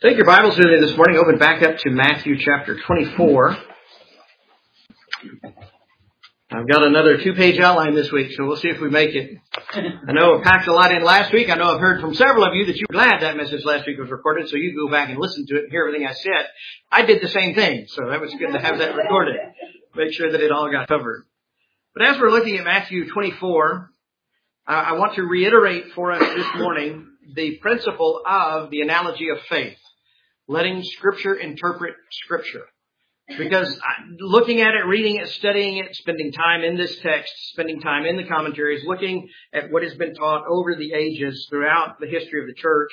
Take your Bibles with me this morning. Open back up to Matthew chapter 24. I've got another 2-page outline this week, so we'll see if we make it. I know I packed a lot in last week. I know I've heard from several of you that you were glad that message last week was recorded, so you go back and listen to it and hear everything I said. I did the same thing, so that was good to have that recorded. Make sure that it all got covered. But as we're looking at Matthew 24, I want to reiterate for us this morning the principle of the analogy of faith. Letting Scripture interpret Scripture. Because looking at it, reading it, studying it, spending time in this text, spending time in the commentaries, looking at what has been taught over the ages throughout the history of the church,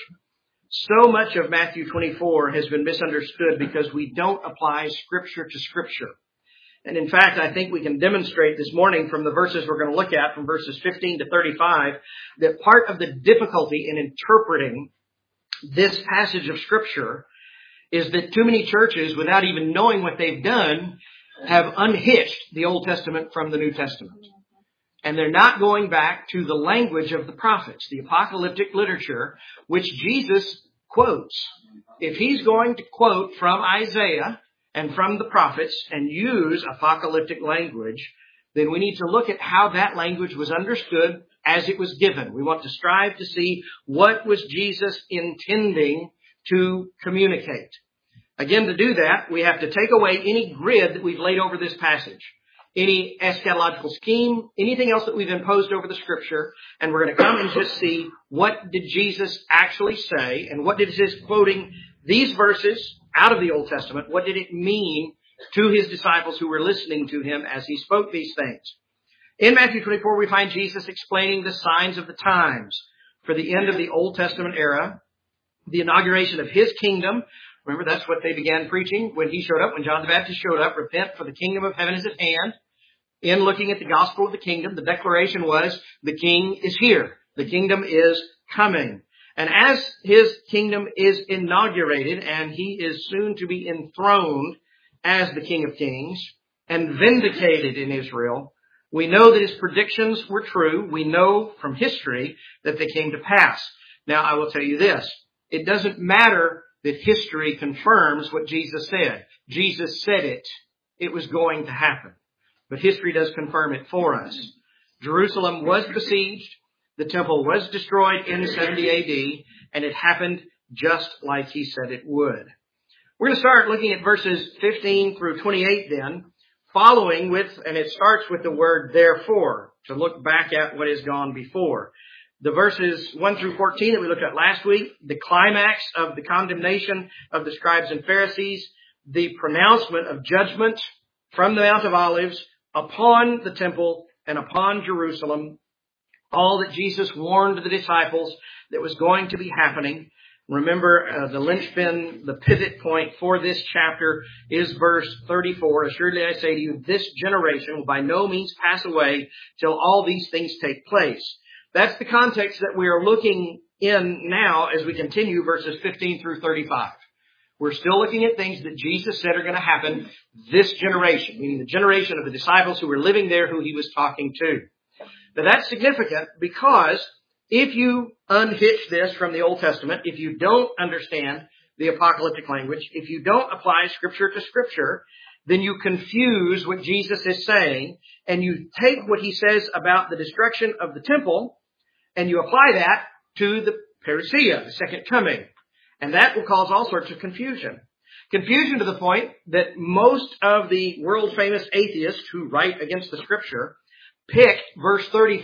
so much of Matthew 24 has been misunderstood because we don't apply Scripture to Scripture. And in fact, I think we can demonstrate this morning from the verses we're going to look at, from verses 15 to 35, that part of the difficulty in interpreting this passage of Scripture is that too many churches, without even knowing what they've done, have unhitched the Old Testament from the New Testament. And they're not going back to the language of the prophets, the apocalyptic literature, which Jesus quotes. If he's going to quote from Isaiah and from the prophets and use apocalyptic language, then we need to look at how that language was understood as it was given. We want to strive to see what was Jesus intending to communicate. Again, to do that, we have to take away any grid that we've laid over this passage, any eschatological scheme, anything else that we've imposed over the Scripture, and we're going to come and just see what did Jesus actually say, and what did his quoting these verses out of the Old Testament, what did it mean to his disciples who were listening to him as he spoke these things. In Matthew 24, we find Jesus explaining the signs of the times for the end of the Old Testament era, the inauguration of his kingdom. Remember, that's what they began preaching when he showed up, when John the Baptist showed up. Repent, for the kingdom of heaven is at hand. In looking at the gospel of the kingdom, the declaration was, the king is here. The kingdom is coming. And as his kingdom is inaugurated, and he is soon to be enthroned as the King of Kings and vindicated in Israel, we know that his predictions were true. We know from history that they came to pass. Now, I will tell you this. It doesn't matter that history confirms what Jesus said. Jesus said it. It was going to happen. But history does confirm it for us. Jerusalem was besieged. The temple was destroyed in 70 AD. And it happened just like he said it would. We're going to start looking at verses 15 through 28 then, following with, and it starts with the word therefore, to look back at what has gone before. The verses 1 through 14 that we looked at last week, the climax of the condemnation of the scribes and Pharisees, the pronouncement of judgment from the Mount of Olives upon the temple and upon Jerusalem, all that Jesus warned the disciples that was going to be happening. Remember, the linchpin, the pivot point for this chapter is verse 34. Assuredly I say to you, this generation will by no means pass away till all these things take place. That's the context that we are looking in now as we continue verses 15 through 35. We're still looking at things that Jesus said are going to happen this generation, meaning the generation of the disciples who were living there who he was talking to. Now that's significant because if you unhitch this from the Old Testament, if you don't understand the apocalyptic language, if you don't apply Scripture to Scripture, then you confuse what Jesus is saying, and you take what he says about the destruction of the temple, and you apply that to the parousia, the second coming. And that will cause all sorts of confusion. Confusion to the point that most of the world-famous atheists who write against the Scripture picked verse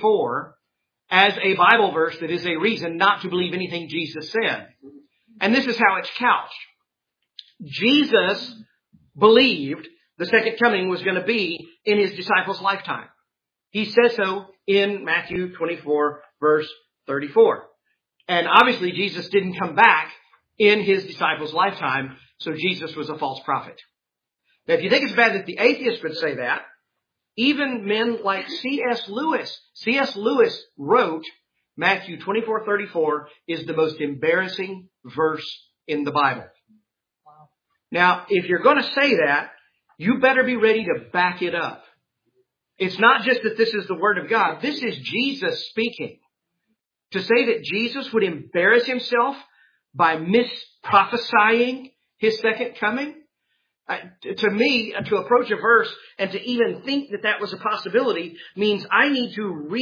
34 as a Bible verse that is a reason not to believe anything Jesus said. And this is how it's couched. Jesus believed the second coming was going to be in his disciples' lifetime. He says so in Matthew 24, verse 34. And obviously Jesus didn't come back in his disciples' lifetime, so Jesus was a false prophet. Now, if you think it's bad that the atheists would say that, even men like C.S. Lewis. C.S. Lewis wrote Matthew 24:34 is the most embarrassing verse in the Bible. Wow. Now, if you're going to say that, you better be ready to back it up. It's not just that this is the Word of God. This is Jesus speaking. To say that Jesus would embarrass himself by misprophesying his second coming? To me, to approach a verse and to even think that that was a possibility means I need to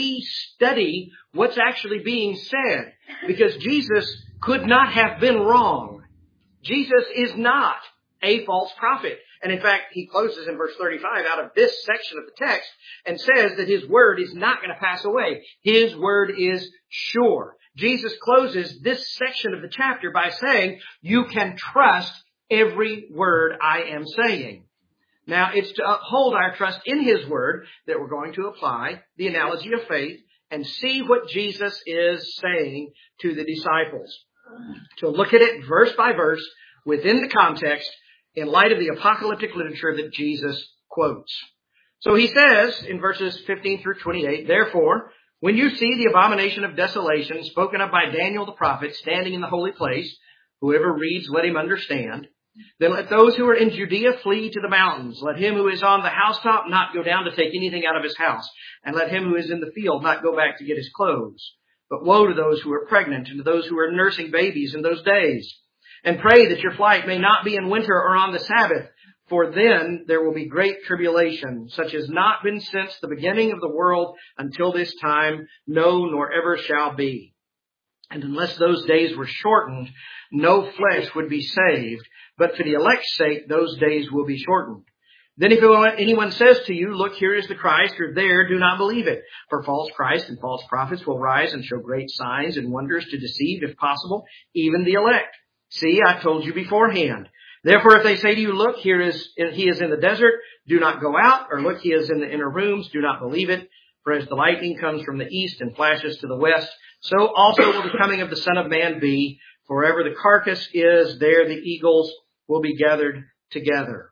restudy what's actually being said, because Jesus could not have been wrong. Jesus is not a false prophet. And in fact, he closes in verse 35 out of this section of the text and says that his word is not going to pass away. His word is sure. Jesus closes this section of the chapter by saying, you can trust every word I am saying. Now, it's to uphold our trust in his word that we're going to apply the analogy of faith and see what Jesus is saying to the disciples. To look at it verse by verse within the context in light of the apocalyptic literature that Jesus quotes. So he says in verses 15 through 28, therefore, when you see the abomination of desolation spoken of by Daniel the prophet standing in the holy place, whoever reads, let him understand. Then let those who are in Judea flee to the mountains. Let him who is on the housetop not go down to take anything out of his house. And let him who is in the field not go back to get his clothes. But woe to those who are pregnant and to those who are nursing babies in those days. And pray that your flight may not be in winter or on the Sabbath. For then there will be great tribulation, such as not been since the beginning of the world until this time, no, nor ever shall be. And unless those days were shortened, no flesh would be saved. But for the elect's sake, those days will be shortened. Then if anyone says to you, look, here is the Christ, or there, do not believe it. For false Christs and false prophets will rise and show great signs and wonders to deceive, if possible, even the elect. See, I told you beforehand. Therefore, if they say to you, look, he is in the desert, do not go out. Or look, he is in the inner rooms, do not believe it. For as the lightning comes from the east and flashes to the west, so also will the coming of the Son of Man be. For wherever the carcass is, there the eagles will be gathered together.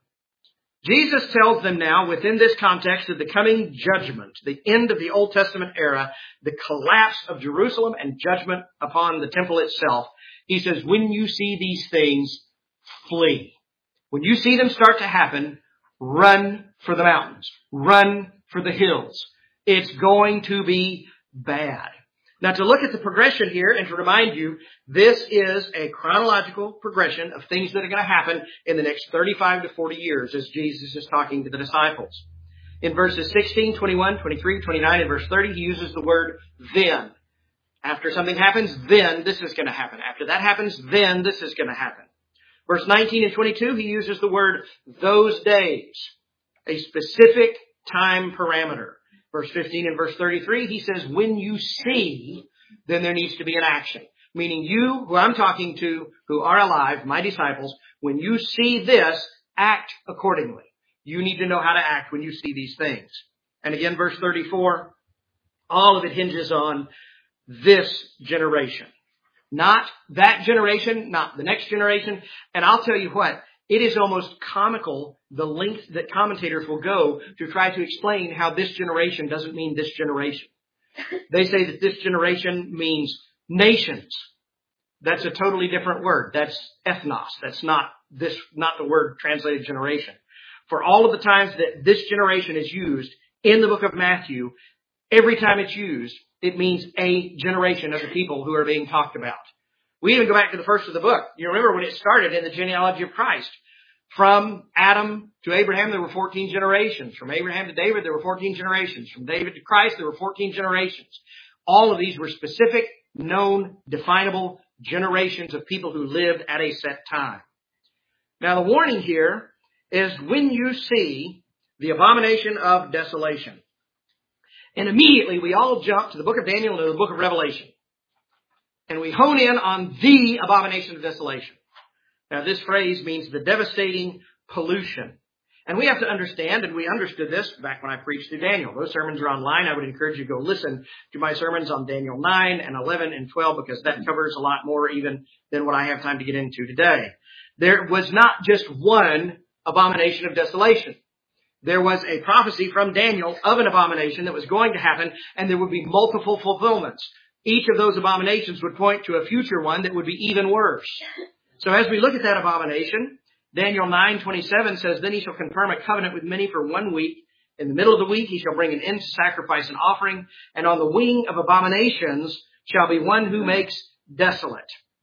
Jesus tells them now, within this context of the coming judgment, the end of the Old Testament era, the collapse of Jerusalem and judgment upon the temple itself. He says, when you see these things, flee. When you see them start to happen, run for the mountains. Run for the hills. It's going to be bad. Now, to look at the progression here and to remind you, this is a chronological progression of things that are going to happen in the next 35 to 40 years as Jesus is talking to the disciples. In verses 16, 21, 23, 29, and verse 30, he uses the word then. After something happens, then this is going to happen. After that happens, then this is going to happen. Verse 19 and 22, he uses the word those days, a specific time parameter. Verse 15 and verse 33, he says, when you see, then there needs to be an action. Meaning you, who I'm talking to, who are alive, my disciples, when you see this, act accordingly. You need to know how to act when you see these things. And again, verse 34, all of it hinges on this generation. Not that generation, not the next generation. And I'll tell you what, it is almost comical the length that commentators will go to try to explain how this generation doesn't mean this generation. They say that this generation means nations. That's a totally different word. That's ethnos. That's not the word translated generation. For all of the times that this generation is used in the book of Matthew, every time it's used, it means a generation of the people who are being talked about. We even go back to the first of the book. You remember when it started in the genealogy of Christ. From Adam to Abraham, there were 14 generations. From Abraham to David, there were 14 generations. From David to Christ, there were 14 generations. All of these were specific, known, definable generations of people who lived at a set time. Now, the warning here is when you see the abomination of desolation. And immediately we all jump to the book of Daniel and to the book of Revelation. And we hone in on the abomination of desolation. Now, this phrase means the devastating pollution. And we have to understand, and we understood this back when I preached through Daniel. Those sermons are online. I would encourage you to go listen to my sermons on Daniel 9 and 11 and 12 because that covers a lot more even than what I have time to get into today. There was not just one abomination of desolation. There was a prophecy from Daniel of an abomination that was going to happen, and there would be multiple fulfillments. Each of those abominations would point to a future one that would be even worse. So as we look at that abomination, Daniel 9:27 says, then he shall confirm a covenant with many for 1 week. In the middle of the week, he shall bring an end to sacrifice and offering. And on the wing of abominations shall be one who makes desolate.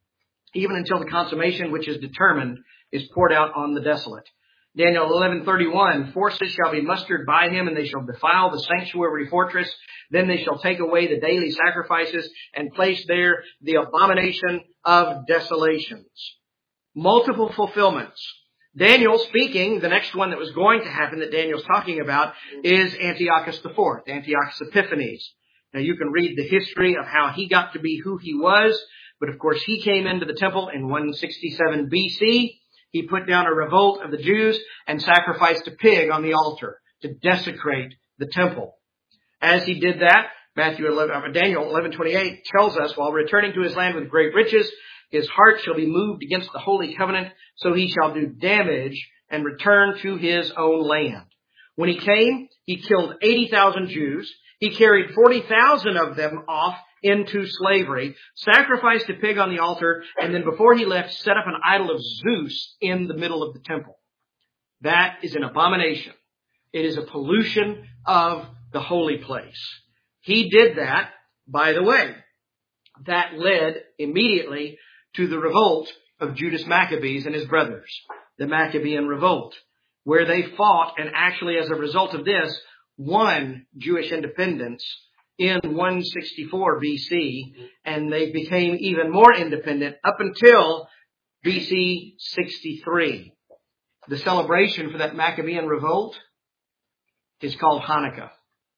even until the consummation which is determined is poured out on the desolate. Daniel 11:31, forces shall be mustered by him, and they shall defile the sanctuary fortress. Then they shall take away the daily sacrifices and place there the abomination of desolations. Multiple fulfillments. Daniel speaking, the next one that was going to happen that Daniel's talking about is Antiochus IV, Antiochus Epiphanes. Now you can read the history of how he got to be who he was, but of course he came into the temple in 167 BC. He put down a revolt of the Jews and sacrificed a pig on the altar to desecrate the temple. As he did that, Daniel 11:28 tells us, while returning to his land with great riches, his heart shall be moved against the holy covenant, so he shall do damage and return to his own land. When he came, he killed 80,000 Jews. He carried 40,000 of them off into slavery, sacrificed a pig on the altar, and then before he left, set up an idol of Zeus in the middle of the temple. That is an abomination. It is a pollution of the holy place. He did that, by the way. That led immediately to the revolt of Judas Maccabees and his brothers, the Maccabean revolt, where they fought and actually as a result of this won Jewish independence in 164 BC, and they became even more independent up until BC 63. The celebration for that Maccabean revolt is called Hanukkah,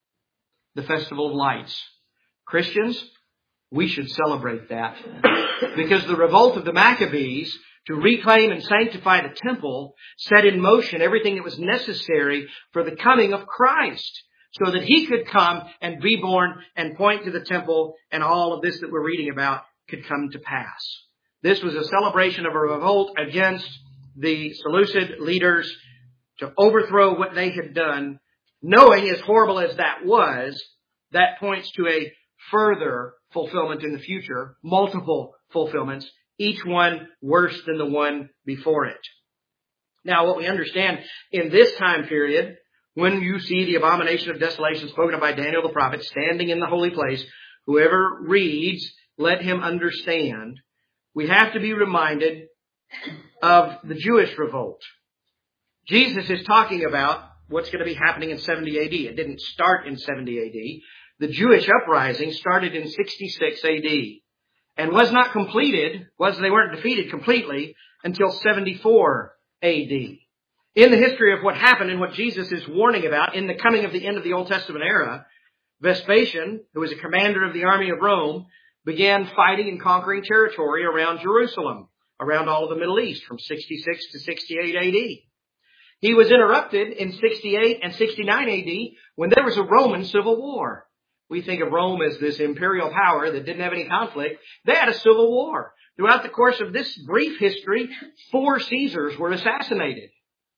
the Festival of Lights. Christians, we should celebrate that because the revolt of the Maccabees to reclaim and sanctify the temple set in motion everything that was necessary for the coming of Christ, so that he could come and be born and point to the temple, and all of this that we're reading about could come to pass. This was a celebration of a revolt against the Seleucid leaders to overthrow what they had done, knowing as horrible as that was, that points to a further fulfillment in the future, multiple fulfillments, each one worse than the one before it. Now, what we understand in this time period, when you see the abomination of desolation spoken of by Daniel the prophet standing in the holy place, whoever reads, let him understand. We have to be reminded of the Jewish revolt. Jesus is talking about what's going to be happening in 70 AD. It didn't start in 70 AD. The Jewish uprising started in 66 AD and was not completed, they weren't defeated completely until 74 AD. In the history of what happened and what Jesus is warning about in the coming of the end of the Old Testament era, Vespasian, who was a commander of the army of Rome, began fighting and conquering territory around Jerusalem, around all of the Middle East from 66 to 68 AD. He was interrupted in 68 and 69 AD when there was a Roman civil war. We think of Rome as this imperial power that didn't have any conflict. They had a civil war. Throughout the course of this brief history, 4 Caesars were assassinated.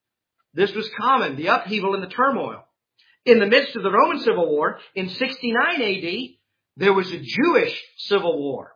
This was common, the upheaval and the turmoil. In the midst of the Roman Civil War, in 69 AD, there was a Jewish civil war.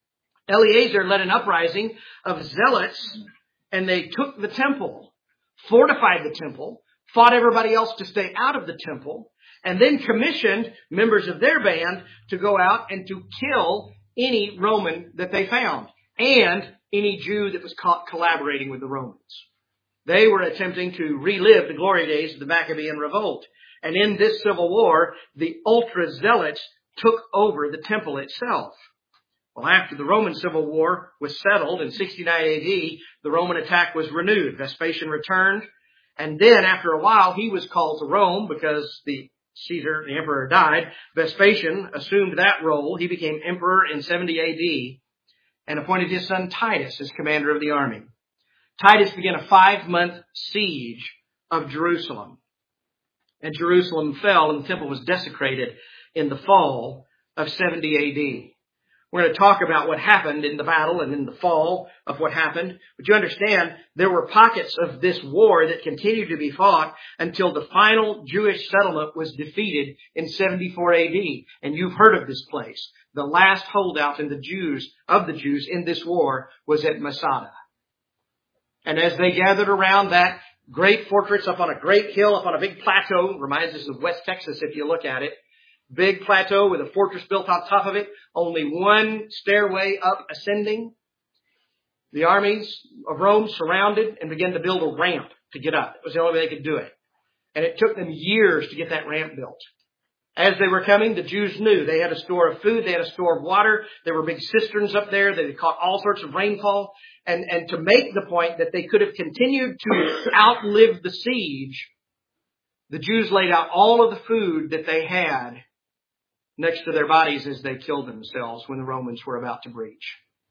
Eleazar led an uprising of zealots, and they took the temple, fortified the temple, fought everybody else to stay out of the temple, and then commissioned members of their band to go out and to kill any Roman that they found, and any Jew that was caught collaborating with the Romans. They were attempting to relive the glory days of the Maccabean revolt. And in this civil war, the ultra-zealots took over the temple itself. Well, after the Roman Civil War was settled in 69 AD, the Roman attack was renewed. Vespasian returned, and then after a while, he was called to Rome because the emperor, died. Vespasian assumed that role. He became emperor in 70 AD and appointed his son Titus as commander of the army. Titus began a 5-month siege of Jerusalem. And Jerusalem fell and the temple was desecrated in the fall of 70 AD. We're going to talk about what happened in the battle and in the fall of what happened. But you understand, there were pockets of this war that continued to be fought until the final Jewish settlement was defeated in 74 AD. And you've heard of this place. The last holdout in the Jews in this war was at Masada. And as they gathered around that great fortress up on a great hill, up on a big plateau, reminds us of West Texas if you look at it, big plateau with a fortress built on top of it, only one stairway up ascending. The armies of Rome surrounded and began to build a ramp to get up. It was the only way they could do it. And it took them years to get that ramp built. As they were coming, the Jews knew they had a store of food, they had a store of water, there were big cisterns up there, they caught all sorts of rainfall. And to make the point that they could have continued to outlive the siege, the Jews laid out all of the food that they had next to their bodies as they killed themselves when the Romans were about to breach.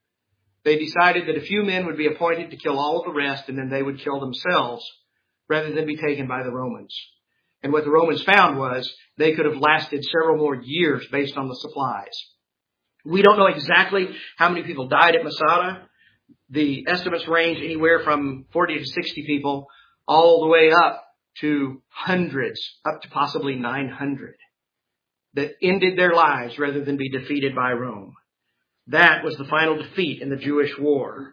They decided that a few men would be appointed to kill all of the rest, and then they would kill themselves rather than be taken by the Romans. And what the Romans found was they could have lasted several more years based on the supplies. We don't know exactly how many people died at Masada. The estimates range anywhere from 40 to 60 people all the way up to hundreds, up to possibly 900 that ended their lives rather than be defeated by Rome. That was the final defeat in the Jewish war.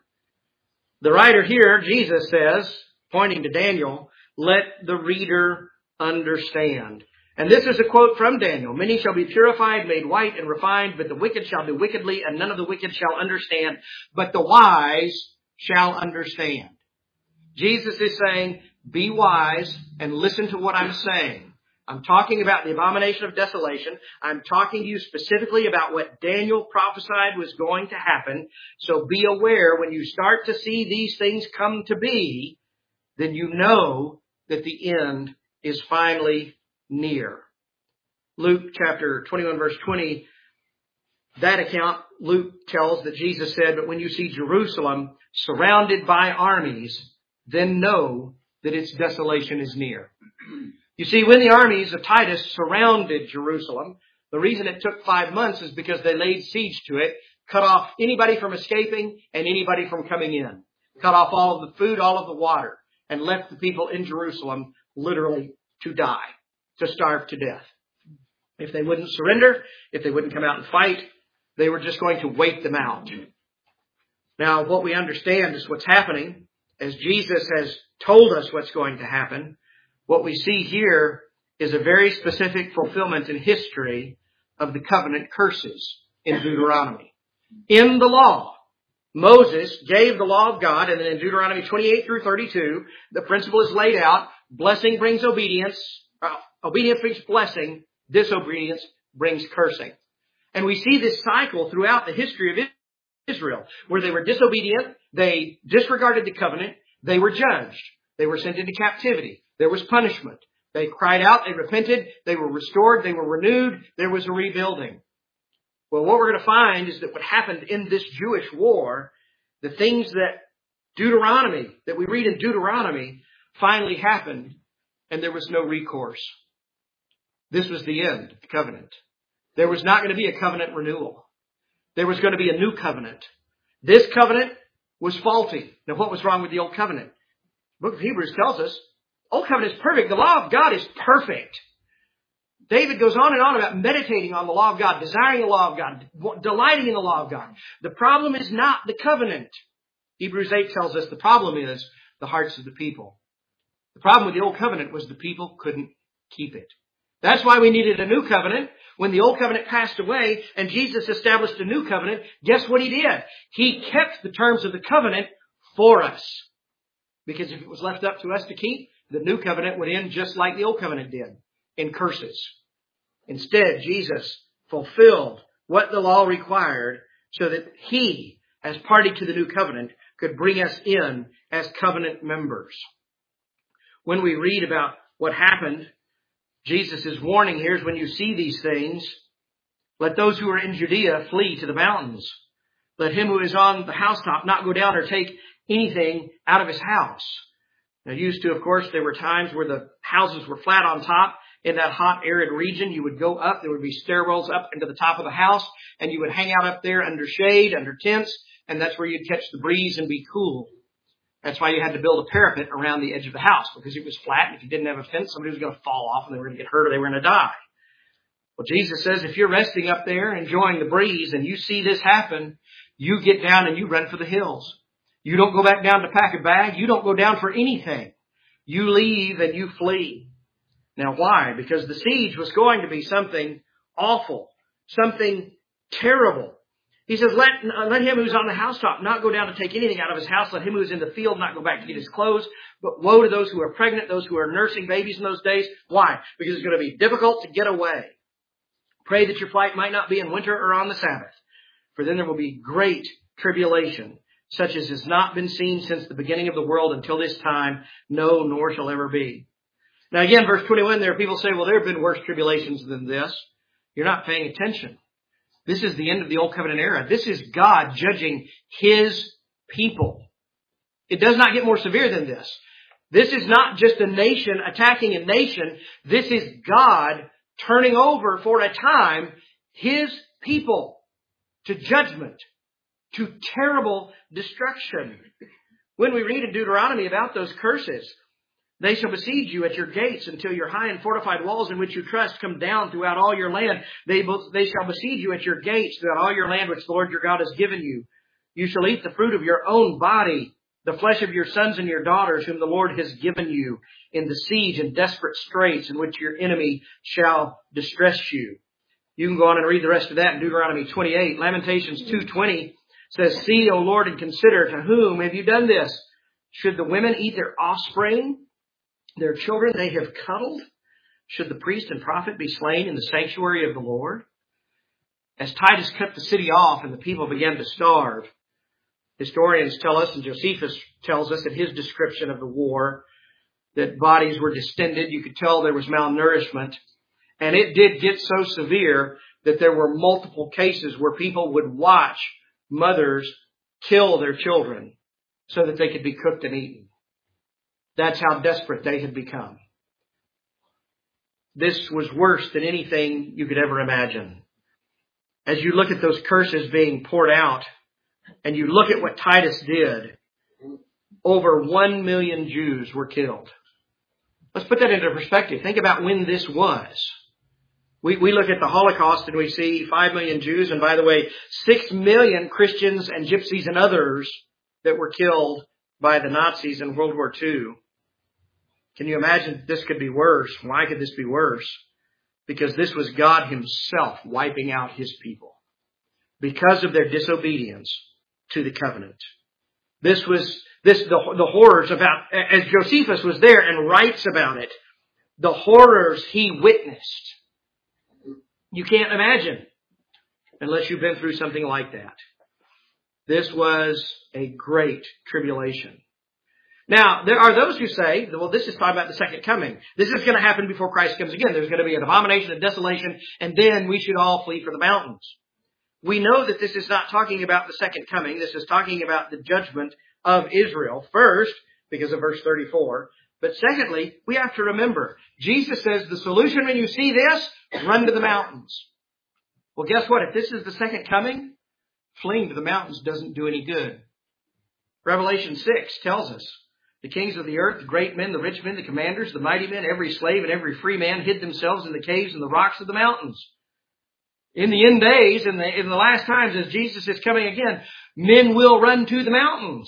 The writer here, Jesus says, pointing to Daniel, let the reader understand. And this is a quote from Daniel. Many shall be purified, made white, and refined, but the wicked shall do wickedly, and none of the wicked shall understand, but the wise shall understand. Jesus is saying, be wise and listen to what I'm saying. I'm talking about the abomination of desolation. I'm talking to you specifically about what Daniel prophesied was going to happen. So be aware when you start to see these things come to be, then you know that the end is finally near. Luke chapter 21 verse 20, that account, Luke tells that Jesus said, but when you see Jerusalem surrounded by armies, then know that its desolation is near. You see, when the armies of Titus surrounded Jerusalem, the reason it took 5 months is because they laid siege to it, cut off anybody from escaping and anybody from coming in, cut off all of the food, all of the water, and left the people in Jerusalem literally to die, to starve to death. If they wouldn't surrender, if they wouldn't come out and fight, they were just going to wait them out. Now, what we understand is what's happening, as Jesus has told us what's going to happen. What we see here is a very specific fulfillment in history of the covenant curses in Deuteronomy. In the law, Moses gave the law of God, and then in Deuteronomy 28 through 32, the principle is laid out. Blessing brings obedience. Obedience brings blessing. Disobedience brings cursing. And we see this cycle throughout the history of Israel, where they were disobedient, they disregarded the covenant, they were judged, they were sent into captivity. There was punishment. They cried out, they repented, they were restored, they were renewed, there was a rebuilding. Well, what we're going to find is that what happened in this Jewish war, the things that we read in Deuteronomy, finally happened, and there was no recourse. This was the end of the covenant. There was not going to be a covenant renewal. There was going to be a new covenant. This covenant was faulty. Now, what was wrong with the old covenant? The book of Hebrews tells us, Old covenant is perfect. The law of God is perfect. David goes on and on about meditating on the law of God, desiring the law of God, delighting in the law of God. The problem is not the covenant. Hebrews 8 tells us the problem is the hearts of the people. The problem with the old covenant was the people couldn't keep it. That's why we needed a new covenant. When the old covenant passed away and Jesus established a new covenant, guess what he did? He kept the terms of the covenant for us. Because if it was left up to us to keep, the new covenant would end just like the old covenant did, in curses. Instead, Jesus fulfilled what the law required so that he, as party to the new covenant, could bring us in as covenant members. When we read about what happened, Jesus' warning here is when you see these things, let those who are in Judea flee to the mountains. Let him who is on the housetop not go down or take anything out of his house. Now, used to, of course, there were times where the houses were flat on top. In that hot, arid region, you would go up. There would be stairwells up into the top of the house, and you would hang out up there under shade, under tents, and that's where you'd catch the breeze and be cool. That's why you had to build a parapet around the edge of the house, because it was flat, and if you didn't have a fence, somebody was going to fall off, and they were going to get hurt, or they were going to die. Well, Jesus says if you're resting up there, enjoying the breeze, and you see this happen, you get down and you run for the hills. You don't go back down to pack a bag. You don't go down for anything. You leave and you flee. Now, why? Because the siege was going to be something awful, something terrible. He says, let him who's on the housetop not go down to take anything out of his house. Let him who's in the field not go back to get his clothes. But woe to those who are pregnant, those who are nursing babies in those days. Why? Because it's going to be difficult to get away. Pray that your flight might not be in winter or on the Sabbath. For then there will be great tribulation, such as has not been seen since the beginning of the world until this time, no, nor shall ever be. Now again, verse 21, there are people say, well, there have been worse tribulations than this. You're not paying attention. This is the end of the Old Covenant era. This is God judging His people. It does not get more severe than this. This is not just a nation attacking a nation. This is God turning over for a time His people to judgment, to terrible destruction. When we read in Deuteronomy about those curses, they shall besiege you at your gates until your high and fortified walls in which you trust come down throughout all your land. They shall besiege you at your gates throughout all your land which the Lord your God has given you. You shall eat the fruit of your own body, the flesh of your sons and your daughters whom the Lord has given you in the siege and desperate straits in which your enemy shall distress you. You can go on and read the rest of that in Deuteronomy 28. Lamentations 2:20 says, see, O Lord, and consider, to whom have you done this? Should the women eat their offspring, their children they have cuddled? Should the priest and prophet be slain in the sanctuary of the Lord? As Titus cut the city off and the people began to starve, historians tell us, and Josephus tells us in his description of the war, that bodies were distended. You could tell there was malnourishment. And it did get so severe that there were multiple cases where people would watch mothers kill their children so that they could be cooked and eaten. That's how desperate they had become. This was worse than anything you could ever imagine. As you look at those curses being poured out, and you look at what Titus did, over 1 million Jews were killed. Let's put that into perspective. Think about when this was. We look at the Holocaust and we see 5 million Jews, and by the way, 6 million Christians and gypsies and others that were killed by the Nazis in World War II. Can you imagine this could be worse? Why could this be worse? Because this was God Himself wiping out His people because of their disobedience to the covenant. The horrors about, as Josephus was there and writes about it, the horrors he witnessed. You can't imagine unless you've been through something like that. This was a great tribulation. Now, there are those who say, well, this is talking about the second coming. This is going to happen before Christ comes again. There's going to be an abomination of desolation, and then we should all flee for the mountains. We know that this is not talking about the second coming. This is talking about the judgment of Israel. First, because of verse 34. But secondly, we have to remember, Jesus says the solution when you see this, run to the mountains. Well, guess what? If this is the second coming, fleeing to the mountains doesn't do any good. Revelation 6 tells us, the kings of the earth, the great men, the rich men, the commanders, the mighty men, every slave and every free man hid themselves in the caves and the rocks of the mountains. In the end days, in the last times as Jesus is coming again, men will run to the mountains.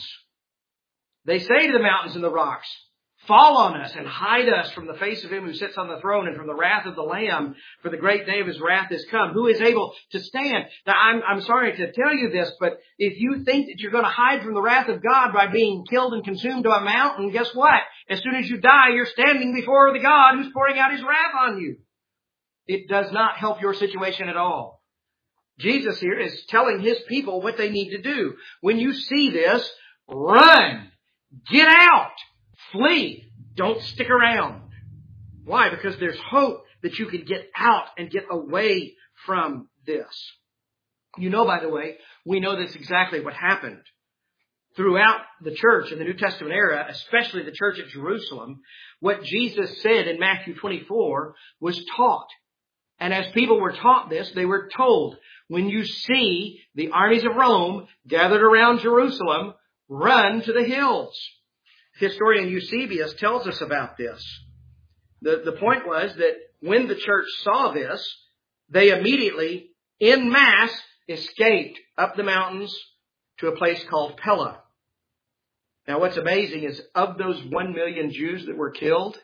They say to the mountains and the rocks, fall on us and hide us from the face of Him who sits on the throne and from the wrath of the Lamb, for the great day of His wrath is come. Who is able to stand? Now, I'm sorry to tell you this, but if you think that you're going to hide from the wrath of God by being killed and consumed to a mountain, guess what? As soon as you die, you're standing before the God who's pouring out His wrath on you. It does not help your situation at all. Jesus here is telling His people what they need to do. When you see this, run, get out. Flee. Don't stick around. Why? Because there's hope that you can get out and get away from this. You know, by the way, we know that's exactly what happened. Throughout the church in the New Testament era, especially the church at Jerusalem, what Jesus said in Matthew 24 was taught. And as people were taught this, they were told, when you see the armies of Rome gathered around Jerusalem, run to the hills. Historian Eusebius tells us about this. The point was that when the church saw this, they immediately, en masse, escaped up the mountains to a place called Pella. Now what's amazing is of those 1 million Jews that were killed,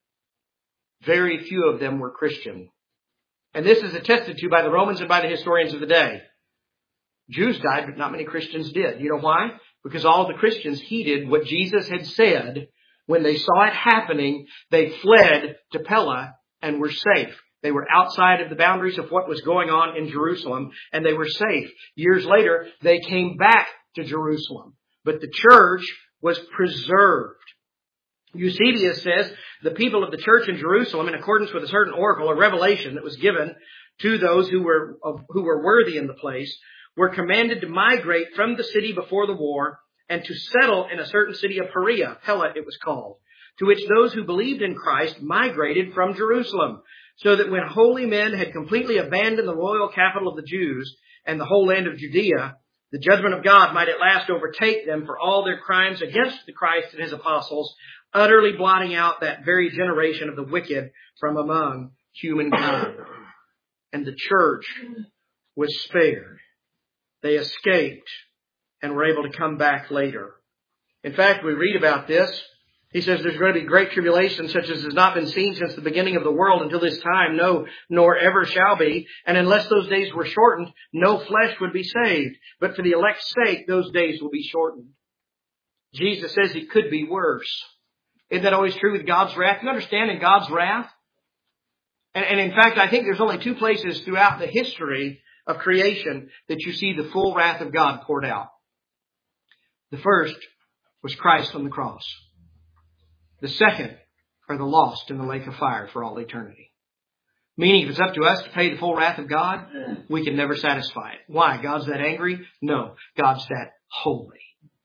very few of them were Christian. And this is attested to by the Romans and by the historians of the day. Jews died, but not many Christians did. You know why? Because all the Christians heeded what Jesus had said. When they saw it happening, they fled to Pella and were safe. They were outside of the boundaries of what was going on in Jerusalem, and they were safe. Years later, they came back to Jerusalem. But the church was preserved. Eusebius says, the people of the church in Jerusalem, in accordance with a certain oracle or revelation that was given to those who were worthy in the place, were commanded to migrate from the city before the war and to settle in a certain city of Perea, Pella it was called, to which those who believed in Christ migrated from Jerusalem, so that when holy men had completely abandoned the royal capital of the Jews and the whole land of Judea, the judgment of God might at last overtake them for all their crimes against the Christ and his apostles, utterly blotting out that very generation of the wicked from among humankind. And the church was spared. They escaped and were able to come back later. In fact, we read about this. He says there's going to be great tribulation such as has not been seen since the beginning of the world until this time, no, nor ever shall be. And unless those days were shortened, no flesh would be saved. But for the elect's sake, those days will be shortened. Jesus says it could be worse. Isn't that always true with God's wrath? You understand in God's wrath? And in fact, I think there's only two places throughout the history of creation that you see the full wrath of God poured out. The first was Christ on the cross. The second are the lost in the lake of fire for all eternity. Meaning if it's up to us to pay the full wrath of God, we can never satisfy it. Why? God's that angry? No. God's that holy.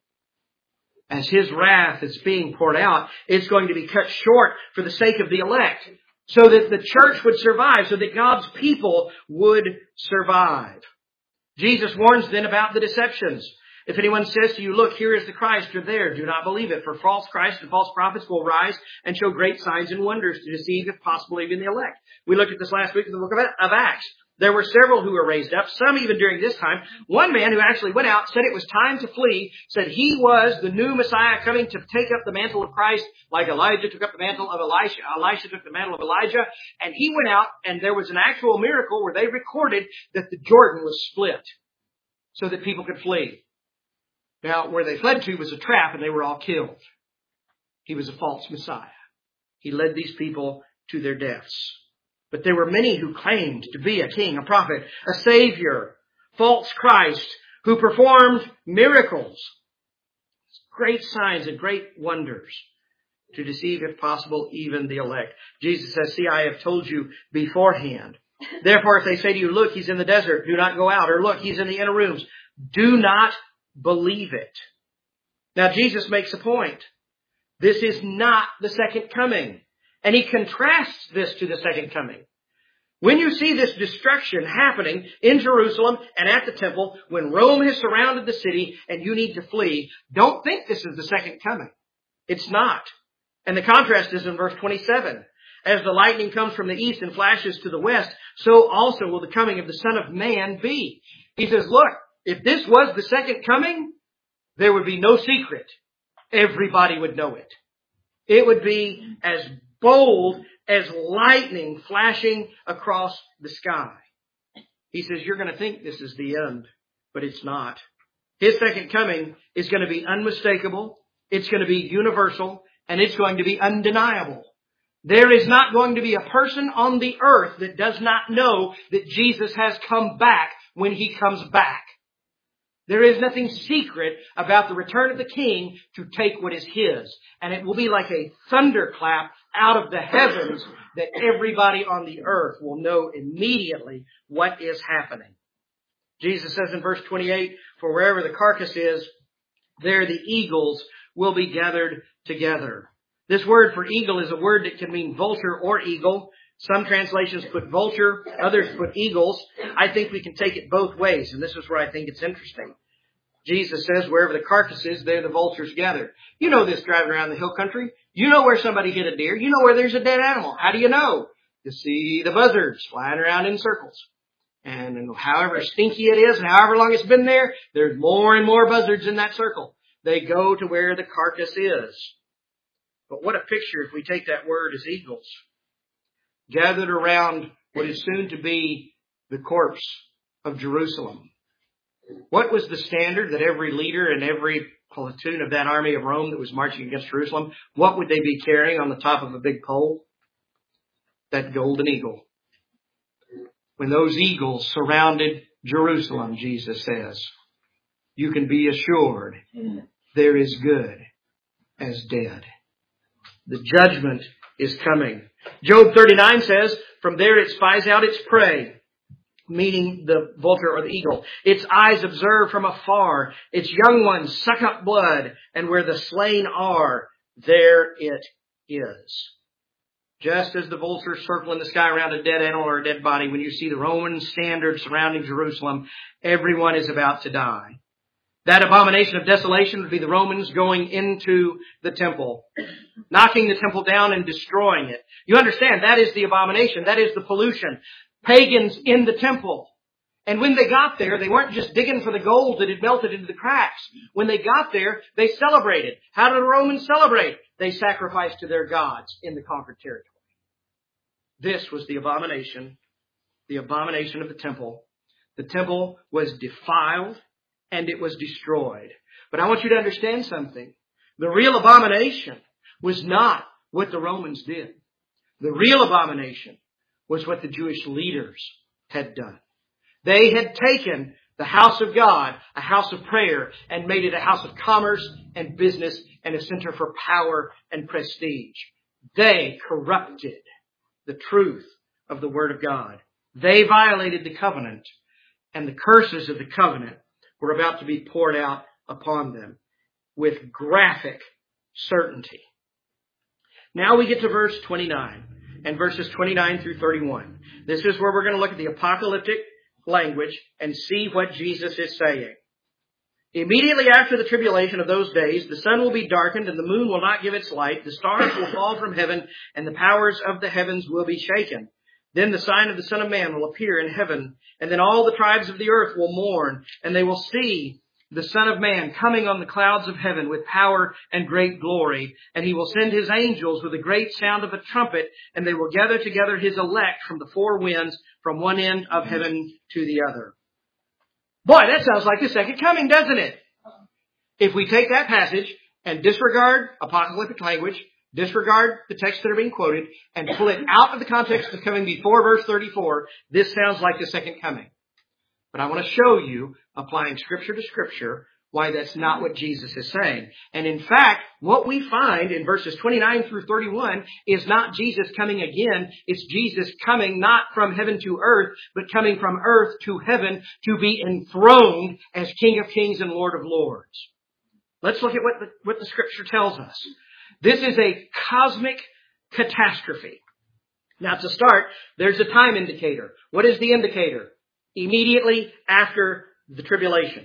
As His wrath is being poured out, it's going to be cut short for the sake of the elect, so that the church would survive, so that God's people would survive. Jesus warns then about the deceptions. If anyone says to you, look, here is the Christ, or there, do not believe it. For false Christ and false prophets will rise and show great signs and wonders to deceive, if possible, even the elect. We looked at this last week in the book of Acts. There were several who were raised up, some even during this time. One man who actually went out, said it was time to flee, said he was the new Messiah coming to take up the mantle of Christ, like Elijah took up the mantle of Elisha. Elisha took the mantle of Elijah, and he went out, and there was an actual miracle where they recorded that the Jordan was split so that people could flee. Now, where they fled to was a trap, and they were all killed. He was a false Messiah. He led these people to their deaths. But there were many who claimed to be a king, a prophet, a savior, false Christ, who performed miracles, great signs and great wonders to deceive, if possible, even the elect. Jesus says, see, I have told you beforehand. Therefore, if they say to you, look, he's in the desert, do not go out. Or look, he's in the inner rooms. Do not believe it. Now, Jesus makes a point. This is not the second coming. And He contrasts this to the second coming. When you see this destruction happening in Jerusalem and at the temple, when Rome has surrounded the city and you need to flee, don't think this is the second coming. It's not. And the contrast is in verse 27. As the lightning comes from the east and flashes to the west, so also will the coming of the Son of Man be. He says, look, if this was the second coming, there would be no secret. Everybody would know it. It would be as bold as lightning flashing across the sky. He says, you're going to think this is the end, but it's not. His second coming is going to be unmistakable. It's going to be universal, and it's going to be undeniable. There is not going to be a person on the earth that does not know that Jesus has come back when He comes back. There is nothing secret about the return of the King to take what is His. And it will be like a thunderclap out of the heavens that everybody on the earth will know immediately what is happening. Jesus says in verse 28, for wherever the carcass is, there the eagles will be gathered together. This word for eagle is a word that can mean vulture or eagle. Some translations put vulture, others put eagles. I think we can take it both ways, and this is where I think it's interesting. Jesus says, wherever the carcass is, there the vultures gather. You know this driving around the hill country. You know where somebody hit a deer. You know where there's a dead animal. How do you know? You see the buzzards flying around in circles. And however stinky it is and however long it's been there, there's more and more buzzards in that circle. They go to where the carcass is. But what a picture if we take that word as eagles, gathered around what is soon to be the corpse of Jerusalem. What was the standard that every leader and every platoon of that army of Rome that was marching against Jerusalem, what would they be carrying on the top of a big pole? That golden eagle. When those eagles surrounded Jerusalem, Jesus says, you can be assured there is good as dead. The judgment is coming. Job 39 says, from there it spies out its prey, meaning the vulture or the eagle. Its eyes observe from afar. Its young ones suck up blood, and where the slain are, there it is. Just as the vultures circle in the sky around a dead animal or a dead body, when you see the Roman standard surrounding Jerusalem, everyone is about to die. That abomination of desolation would be the Romans going into the temple, knocking the temple down and destroying it. You understand, that is the abomination. That is the pollution. Pagans in the temple. And when they got there, they weren't just digging for the gold that had melted into the cracks. When they got there, they celebrated. How did the Romans celebrate? They sacrificed to their gods in the conquered territory. This was the abomination of the temple. The temple was defiled and it was destroyed. But I want you to understand something. The real abomination was not what the Romans did. The real abomination was what the Jewish leaders had done. They had taken the house of God, a house of prayer, and made it a house of commerce and business and a center for power and prestige. They corrupted the truth of the Word of God. They violated the covenant, and the curses of the covenant were about to be poured out upon them with graphic certainty. Now we get to verse 29 and verses 29 through 31. This is where we're going to look at the apocalyptic language and see what Jesus is saying. Immediately after the tribulation of those days, the sun will be darkened and the moon will not give its light. The stars will fall from heaven and the powers of the heavens will be shaken. Then the sign of the Son of Man will appear in heaven, and then all the tribes of the earth will mourn, and they will see the Son of Man coming on the clouds of heaven with power and great glory. And he will send his angels with a great sound of a trumpet, and they will gather together his elect from the four winds, from one end of heaven to the other. Boy, that sounds like the second coming, doesn't it? If we take that passage and disregard apocalyptic language, disregard the texts that are being quoted, and pull it out of the context of coming before verse 34, this sounds like the second coming. But I want to show you, applying Scripture to Scripture, why that's not what Jesus is saying. And in fact, what we find in verses 29 through 31 is not Jesus coming again. It's Jesus coming not from heaven to earth, but coming from earth to heaven to be enthroned as King of Kings and Lord of Lords. Let's look at what the Scripture tells us. This is a cosmic catastrophe. Now to start, there's a time indicator. What is the indicator? Immediately after the tribulation.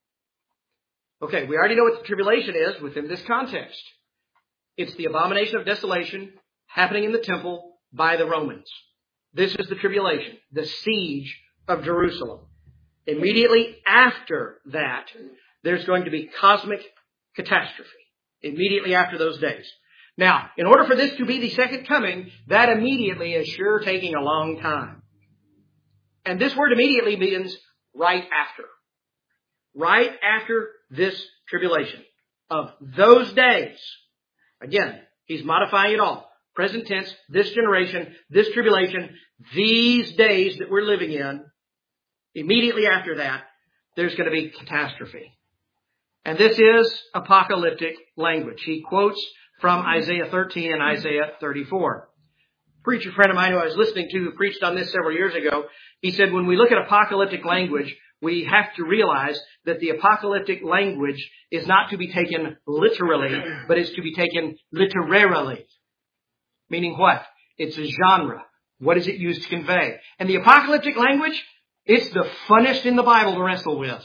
Okay, we already know what the tribulation is within this context. It's the abomination of desolation happening in the temple by the Romans. This is the tribulation, the siege of Jerusalem. Immediately after that, there's going to be cosmic catastrophe. Immediately after those days. Now, in order for this to be the second coming, that immediately is sure taking a long time. And this word immediately means right after. Right after this tribulation of those days. Again, he's modifying it all. Present tense, this generation, this tribulation, these days that we're living in. Immediately after that, there's going to be catastrophe. And this is apocalyptic language. He quotes from Isaiah 13 and Isaiah 34. A preacher friend of mine who I was listening to who preached on this several years ago, he said when we look at apocalyptic language, we have to realize that the apocalyptic language is not to be taken literally, but is to be taken literarily. Meaning what? It's a genre. What is it used to convey? And the apocalyptic language, it's the funnest in the Bible to wrestle with.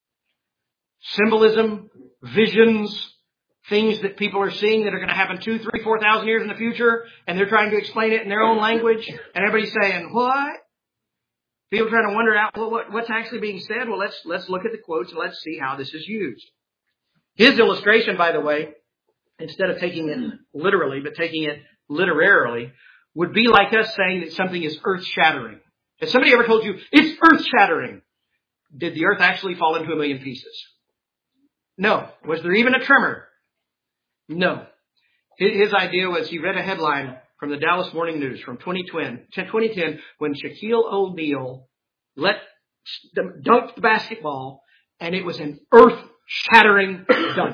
Symbolism, visions, things that people are seeing that are going to happen 2,000, 3,000, 4,000 years in the future, and they're trying to explain it in their own language, and everybody's saying, what? People trying to wonder out, well, what's actually being said? Well, let's look at the quotes and let's see how this is used. His illustration, by the way, instead of taking it literally, but taking it literarily, would be like us saying that something is earth-shattering. Has somebody ever told you, it's earth-shattering? Did the earth actually fall into 1,000,000 pieces? No. Was there even a tremor? No. His idea was, he read a headline from the Dallas Morning News from 2010 when Shaquille O'Neal dunked the basketball, and it was an earth-shattering dunk.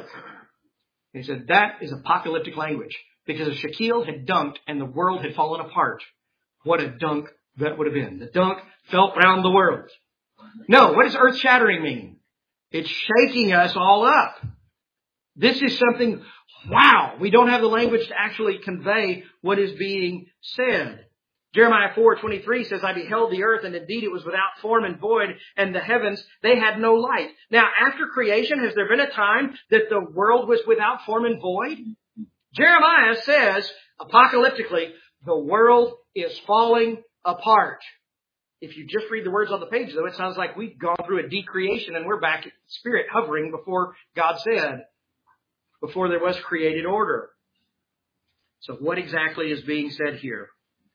He said, that is apocalyptic language. Because if Shaquille had dunked and the world had fallen apart, what a dunk that would have been. The dunk felt round the world. No, what does earth-shattering mean? It's shaking us all up. This is something, wow, we don't have the language to actually convey what is being said. Jeremiah 4:23 says, I beheld the earth, and indeed it was without form and void, and the heavens, they had no light. Now, after creation, has there been a time that the world was without form and void? Jeremiah says, apocalyptically, the world is falling apart. If you just read the words on the page, though, it sounds like we've gone through a decreation and we're back at spirit hovering before God said, before there was created order. So what exactly is being said here?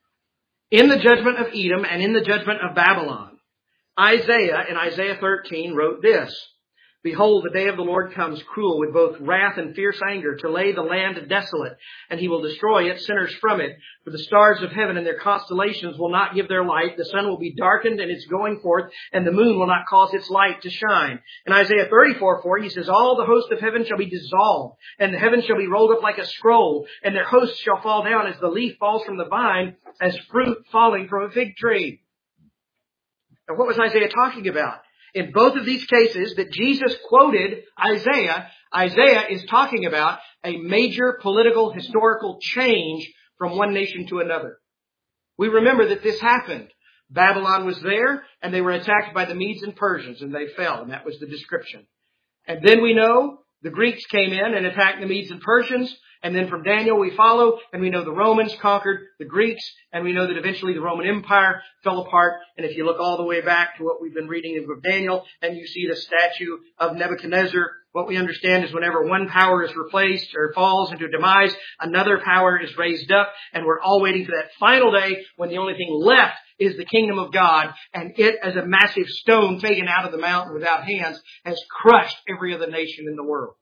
In the judgment of Edom and in the judgment of Babylon, Isaiah in Isaiah 13 wrote this, Behold, the day of the Lord comes cruel with both wrath and fierce anger to lay the land desolate, and he will destroy its sinners from it. For the stars of heaven and their constellations will not give their light. The sun will be darkened in its going forth, and the moon will not cause its light to shine. In Isaiah 34:4, he says, All the host of heaven shall be dissolved, and the heavens shall be rolled up like a scroll, and their hosts shall fall down as the leaf falls from the vine, as fruit falling from a fig tree. Now, what was Isaiah talking about? In both of these cases that Jesus quoted Isaiah is talking about a major political, historical change from one nation to another. We remember that this happened. Babylon was there, and they were attacked by the Medes and Persians, and they fell, and that was the description. And then we know the Greeks came in and attacked the Medes and Persians, and then from Daniel we follow, and we know the Romans conquered the Greeks, and we know that eventually the Roman Empire fell apart. And if you look all the way back to what we've been reading in the book of Daniel, and you see the statue of Nebuchadnezzar, what we understand is whenever one power is replaced or falls into demise, another power is raised up, and we're all waiting for that final day when the only thing left is the kingdom of God, and it, as a massive stone taken out of the mountain without hands, has crushed every other nation in the world.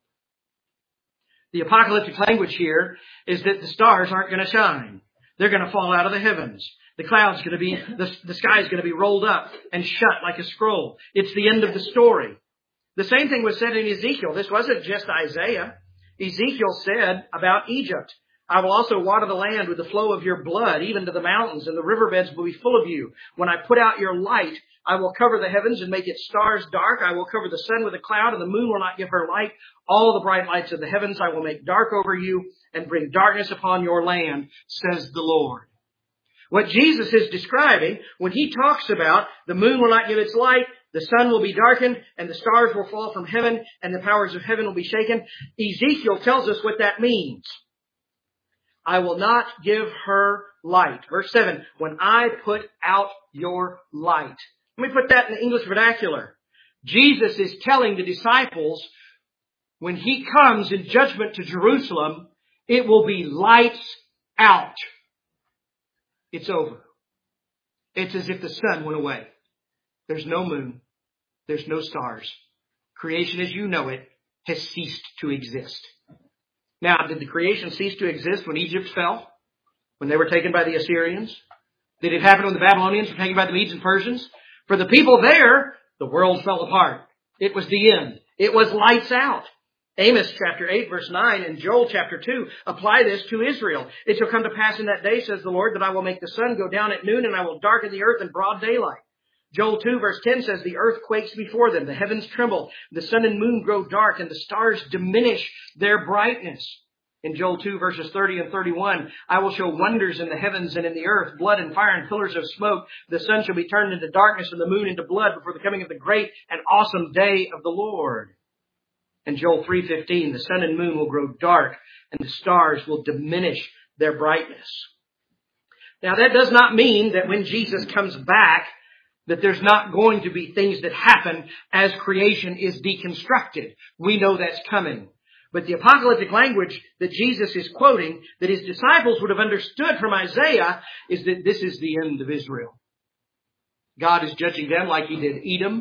The apocalyptic language here is that the stars aren't going to shine. They're going to fall out of the heavens. The cloud's going to be, the sky is going to be rolled up and shut like a scroll. It's the end of the story. The same thing was said in Ezekiel. This wasn't just Isaiah. Ezekiel said about Egypt, I will also water the land with the flow of your blood, even to the mountains, and the riverbeds will be full of you. When I put out your light, I will cover the heavens and make its stars dark. I will cover the sun with a cloud, and the moon will not give her light. All the bright lights of the heavens I will make dark over you and bring darkness upon your land, says the Lord. What Jesus is describing when he talks about the moon will not give its light, the sun will be darkened, and the stars will fall from heaven, and the powers of heaven will be shaken. Ezekiel tells us what that means. I will not give her light. Verse 7, when I put out your light. Let me put that in the English vernacular. Jesus is telling the disciples, when he comes in judgment to Jerusalem, it will be lights out. It's over. It's as if the sun went away. There's no moon. There's no stars. Creation as you know it has ceased to exist. Now, did the creation cease to exist when Egypt fell? When they were taken by the Assyrians? Did it happen when the Babylonians were taken by the Medes and Persians? For the people there, the world fell apart. It was the end. It was lights out. Amos chapter 8 verse 9 and Joel chapter 2 apply this to Israel. It shall come to pass in that day, says the Lord, that I will make the sun go down at noon, and I will darken the earth in broad daylight. Joel 2 verse 10 says, the earth quakes before them, the heavens tremble, the sun and moon grow dark, and the stars diminish their brightness. In Joel 2 verses 30 and 31, I will show wonders in the heavens and in the earth, blood and fire and pillars of smoke. The sun shall be turned into darkness and the moon into blood before the coming of the great and awesome day of the Lord. In Joel 3:15, the sun and moon will grow dark and the stars will diminish their brightness. Now that does not mean that when Jesus comes back, that there's not going to be things that happen as creation is deconstructed. We know that's coming. But the apocalyptic language that Jesus is quoting, that his disciples would have understood from Isaiah, is that this is the end of Israel. God is judging them like he did Edom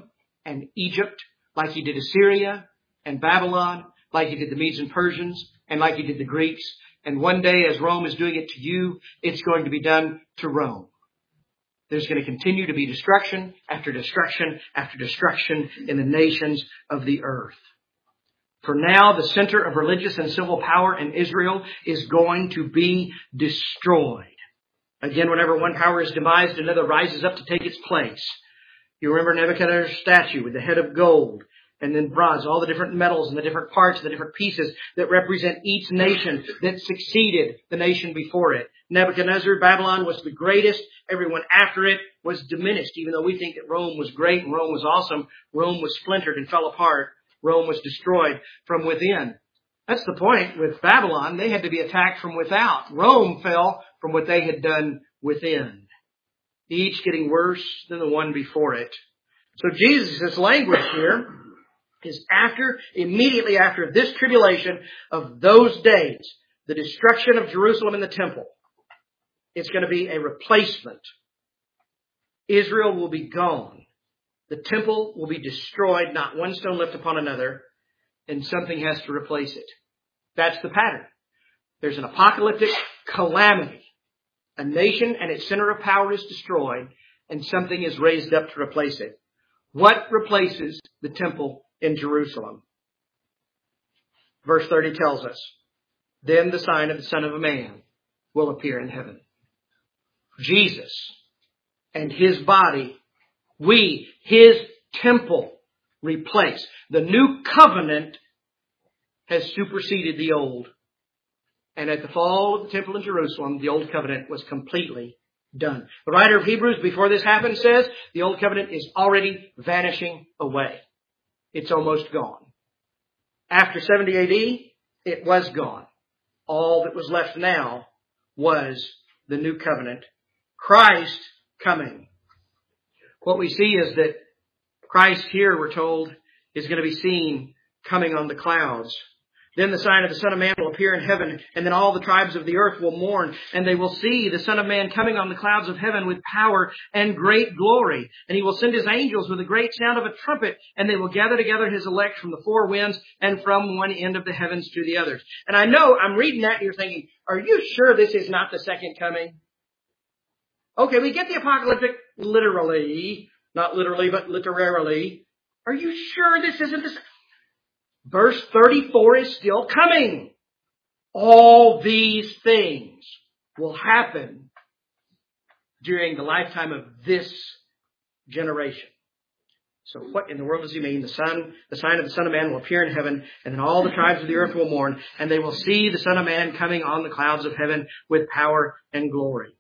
and Egypt, like He did Assyria and Babylon, like He did the Medes and Persians, and like He did the Greeks. And one day, as Rome is doing it to you, it's going to be done to Rome. There's going to continue to be destruction after destruction after destruction in the nations of the earth. For now, the center of religious and civil power in Israel is going to be destroyed. Again, whenever one power is demised, another rises up to take its place. You remember Nebuchadnezzar's statue with the head of gold and then bronze, all the different metals and the different parts, the different pieces that represent each nation that succeeded the nation before it. Nebuchadnezzar, Babylon was the greatest. Everyone after it was diminished. Even though we think that Rome was great and Rome was awesome, Rome was splintered and fell apart. Rome was destroyed from within. That's the point with Babylon. They had to be attacked from without. Rome fell from what they had done within. Each getting worse than the one before it. So Jesus' language here is immediately after this tribulation of those days, the destruction of Jerusalem and the temple. It's going to be a replacement. Israel will be gone. The temple will be destroyed, not one stone left upon another, and something has to replace it. That's the pattern. There's an apocalyptic calamity. A nation and its center of power is destroyed, and something is raised up to replace it. What replaces the temple in Jerusalem? Verse 30 tells us, then the sign of the Son of Man will appear in heaven. Jesus and His body, His temple, replace. The new covenant has superseded the old. And at the fall of the temple in Jerusalem, the old covenant was completely done. The writer of Hebrews, before this happened, says the old covenant is already vanishing away. It's almost gone. After 70 AD, it was gone. All that was left now was the new covenant, Christ coming. What we see is that Christ here, we're told, is going to be seen coming on the clouds. Then the sign of the Son of Man will appear in heaven, and then all the tribes of the earth will mourn, and they will see the Son of Man coming on the clouds of heaven with power and great glory. And He will send His angels with a great sound of a trumpet, and they will gather together His elect from the four winds and from one end of the heavens to the others. And I know I'm reading that and you're thinking, are you sure this is not the second coming? Okay, we get the apocalyptic literally, not literally, but literarily. Are you sure this isn't the second? Verse 34 is still coming. All these things will happen during the lifetime of this generation. So what in the world does He mean? The sign of the Son of Man will appear in heaven, and then all the tribes of the earth will mourn, and they will see the Son of Man coming on the clouds of heaven with power and glory.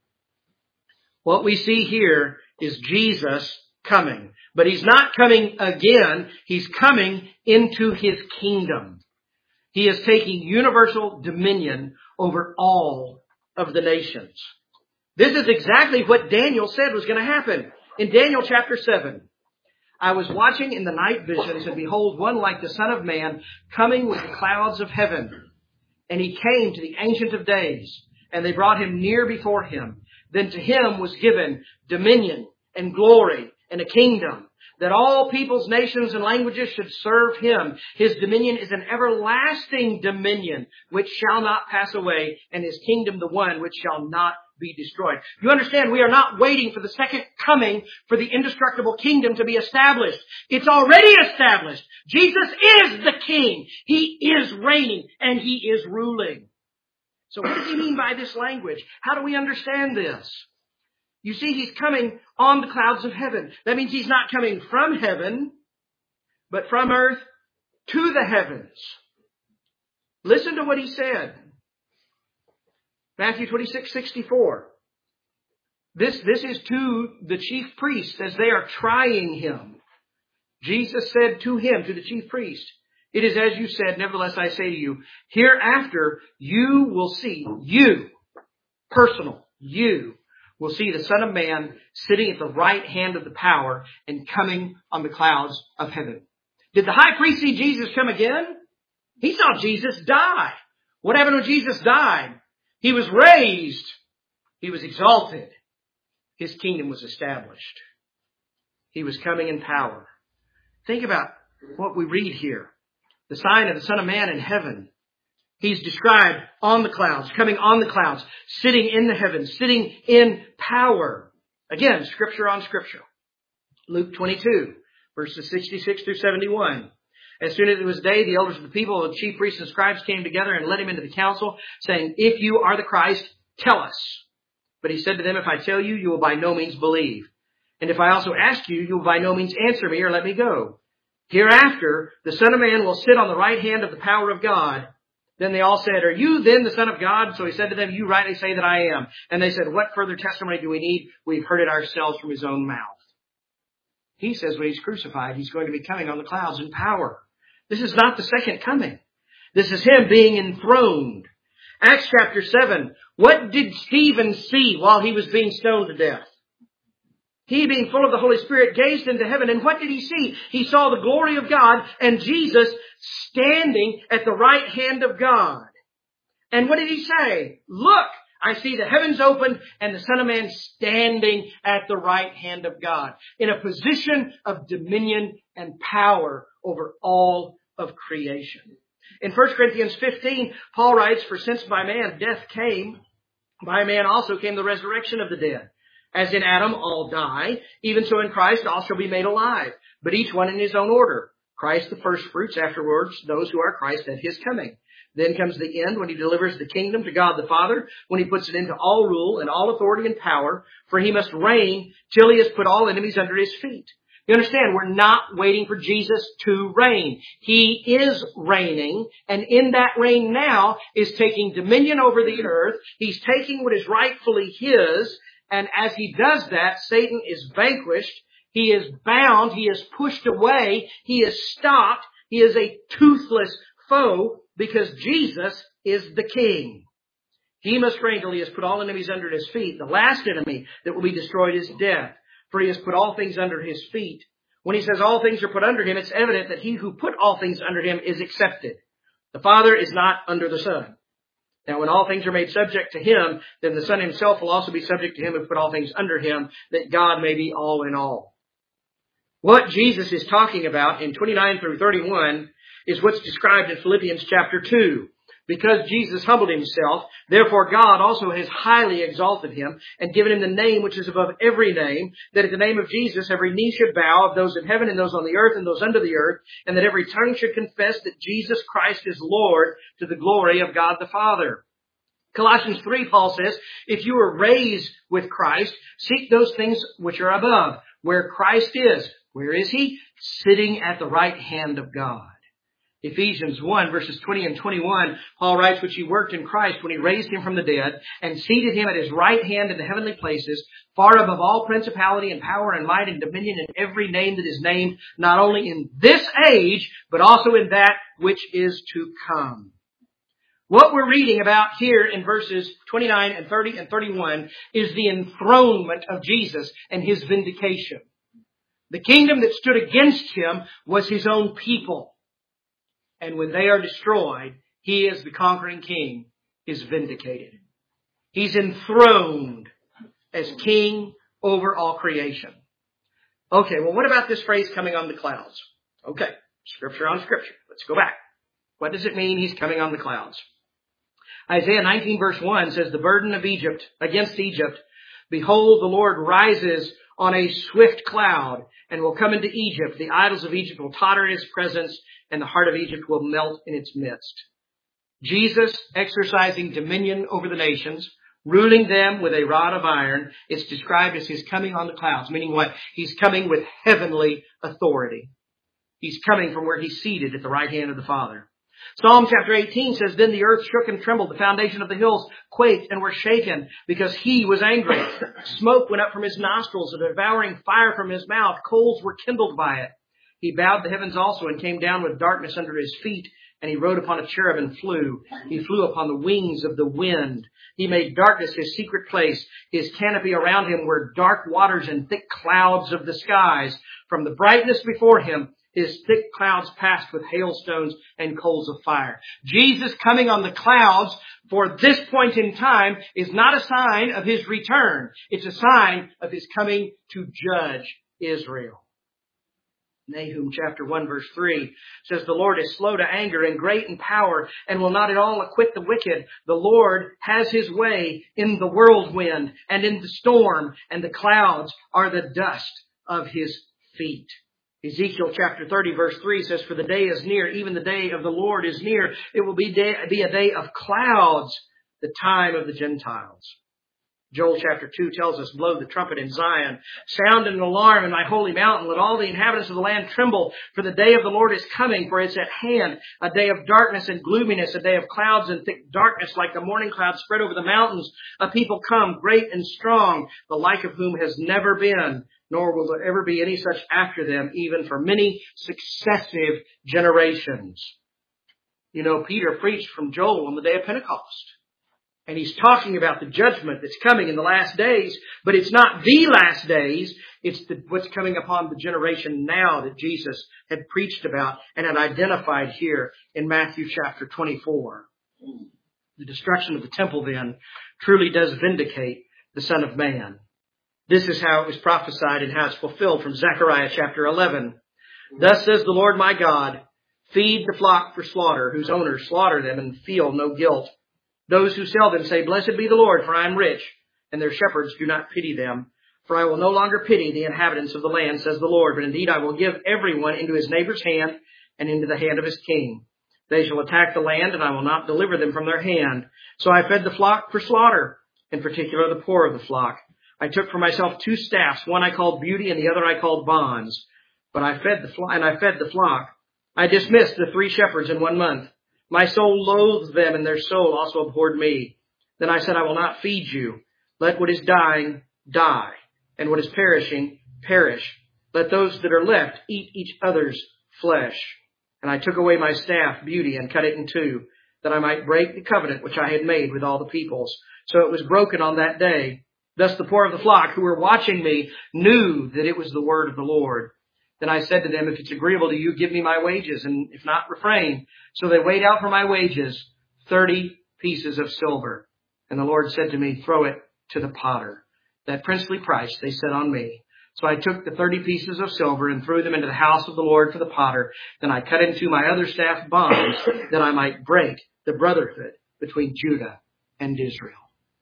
What we see here is Jesus coming. But He's not coming again. He's coming into His kingdom. He is taking universal dominion over all of the nations. This is exactly what Daniel said was going to happen. In Daniel chapter 7, I was watching in the night visions, and behold, one like the Son of Man coming with the clouds of heaven. And He came to the Ancient of Days, and they brought Him near before Him. Then to Him was given dominion and glory and a kingdom, that all peoples, nations, and languages should serve Him. His dominion is an everlasting dominion which shall not pass away, and His kingdom the one which shall not be destroyed. You understand, we are not waiting for the second coming for the indestructible kingdom to be established. It's already established. Jesus is the King. He is reigning, and He is ruling. So what does He mean by this language? How do we understand this? You see, He's coming on the clouds of heaven. That means He's not coming from heaven, but from earth to the heavens. Listen to what He said. Matthew 26:64. This is to the chief priests as they are trying Him. Jesus said to him, to the chief priest, "It is as you said, nevertheless I say to you, hereafter you will see, you will see the Son of Man sitting at the right hand of the power and coming on the clouds of heaven." Did the high priest see Jesus come again? He saw Jesus die. What happened when Jesus died? He was raised. He was exalted. His kingdom was established. He was coming in power. Think about what we read here. The sign of the Son of Man in heaven. He's described on the clouds, coming on the clouds, sitting in the heavens, sitting in power. Again, Scripture on Scripture. Luke 22, verses 66 through 71. As soon as it was day, the elders of the people, the chief priests and scribes came together and led him into the council, saying, "If you are the Christ, tell us." But he said to them, "If I tell you, you will by no means believe. And if I also ask you, you will by no means answer me or let me go. Hereafter, the Son of Man will sit on the right hand of the power of God." Then they all said, "Are you then the Son of God?" So he said to them, "You rightly say that I am." And they said, "What further testimony do we need? We've heard it ourselves from his own mouth." He says when he's crucified, he's going to be coming on the clouds in power. This is not the second coming. This is him being enthroned. Acts chapter 7. What did Stephen see while he was being stoned to death? He, being full of the Holy Spirit, gazed into heaven. And what did he see? He saw the glory of God and Jesus standing at the right hand of God. And what did he say? "Look, I see the heavens opened and the Son of Man standing at the right hand of God," in a position of dominion and power over all of creation. In 1 Corinthians 15, Paul writes, "For since by man death came, by man also came the resurrection of the dead. As in Adam all die, even so in Christ all shall be made alive, but each one in his own order. Christ the first fruits, afterwards those who are Christ at his coming. Then comes the end when he delivers the kingdom to God the Father, when he puts it into all rule and all authority and power, for he must reign till he has put all enemies under his feet." You understand, we're not waiting for Jesus to reign. He is reigning, and in that reign now is taking dominion over the earth. He's taking what is rightfully his, and as he does that, Satan is vanquished. He is bound. He is pushed away. He is stopped. He is a toothless foe because Jesus is the king. He must reign till he has put all enemies under his feet. The last enemy that will be destroyed is death, for he has put all things under his feet. When he says all things are put under him, it's evident that he who put all things under him is accepted. The Father is not under the Son. Now, when all things are made subject to him, then the Son himself will also be subject to him who put all things under him, that God may be all in all. What Jesus is talking about in 29 through 31 is what's described in Philippians chapter 2. Because Jesus humbled himself, therefore God also has highly exalted him and given him the name which is above every name, that at the name of Jesus every knee should bow, of those in heaven and those on the earth and those under the earth, and that every tongue should confess that Jesus Christ is Lord, to the glory of God the Father. Colossians 3, Paul says, "If you were raised with Christ, seek those things which are above, where Christ is." Where is he? Sitting at the right hand of God. Ephesians 1, verses 20 and 21, Paul writes, "Which he worked in Christ when he raised him from the dead and seated him at his right hand in the heavenly places, far above all principality and power and might and dominion and every name that is named, not only in this age, but also in that which is to come." What we're reading about here in verses 29 and 30 and 31 is the enthronement of Jesus and his vindication. The kingdom that stood against him was his own people. And when they are destroyed, he as the conquering king is vindicated. He's enthroned as king over all creation. Okay, well, what about this phrase coming on the clouds? Okay, scripture on scripture. Let's go back. What does it mean he's coming on the clouds? Isaiah 19 verse 1 says, "The burden of Egypt against Egypt, behold, the Lord rises on a swift cloud and will come into Egypt. The idols of Egypt will totter in his presence, and the heart of Egypt will melt in its midst." Jesus exercising dominion over the nations, ruling them with a rod of iron, is described as his coming on the clouds. Meaning what? He's coming with heavenly authority. He's coming from where he's seated at the right hand of the Father. Psalm chapter 18 says, "Then the earth shook and trembled. The foundation of the hills quaked and were shaken because he was angry. Smoke went up from his nostrils, a devouring fire from his mouth. Coals were kindled by it. He bowed the heavens also and came down with darkness under his feet. And he rode upon a cherub and flew. He flew upon the wings of the wind. He made darkness his secret place. His canopy around him were dark waters and thick clouds of the skies. From the brightness before him, his thick clouds passed with hailstones and coals of fire." Jesus coming on the clouds for this point in time is not a sign of his return. It's a sign of his coming to judge Israel. Nahum chapter 1 verse 3 says, the Lord is slow to anger and great in power and will not at all acquit the wicked. The Lord has his way in the whirlwind and in the storm, and the clouds are the dust of his feet. Ezekiel chapter 30 verse 3 says, for the day is near, even the day of the Lord is near. It will be a day of clouds, the time of the Gentiles. Joel chapter 2 tells us, blow the trumpet in Zion, sound an alarm in my holy mountain, let all the inhabitants of the land tremble, for the day of the Lord is coming, for it's at hand, a day of darkness and gloominess, a day of clouds and thick darkness, like the morning clouds spread over the mountains. A people come, great and strong, the like of whom has never been, nor will there ever be any such after them, even for many successive generations. You know, Peter preached from Joel on the day of Pentecost. And he's talking about the judgment that's coming in the last days, but it's not the last days. It's what's coming upon the generation now that Jesus had preached about and had identified here in Matthew chapter 24. The destruction of the temple then truly does vindicate the Son of Man. This is how it was prophesied and how it's fulfilled from Zechariah chapter 11. Thus says the Lord my God, feed the flock for slaughter, whose owners slaughter them and feel no guilt. Those who sell them say, blessed be the Lord, for I am rich, and their shepherds do not pity them. For I will no longer pity the inhabitants of the land, says the Lord, but indeed I will give everyone into his neighbor's hand and into the hand of his king. They shall attack the land, and I will not deliver them from their hand. So I fed the flock for slaughter, in particular the poor of the flock. I took for myself 2 staffs, one I called beauty, and the other I called bonds. But I fed the flock. I dismissed the 3 shepherds in 1 month. My soul loathed them, and their soul also abhorred me. Then I said, I will not feed you. Let what is dying die, and what is perishing perish. Let those that are left eat each other's flesh. And I took away my staff, beauty, and cut it in 2, that I might break the covenant which I had made with all the peoples. So it was broken on that day. Thus the poor of the flock who were watching me knew that it was the word of the Lord. Then I said to them, if it's agreeable to you, give me my wages, and if not, refrain. So they weighed out for my wages 30 pieces of silver. And the Lord said to me, throw it to the potter. That princely price they set on me. So I took the 30 pieces of silver and threw them into the house of the Lord for the potter. Then I cut into my other staff bonds, that I might break the brotherhood between Judah and Israel.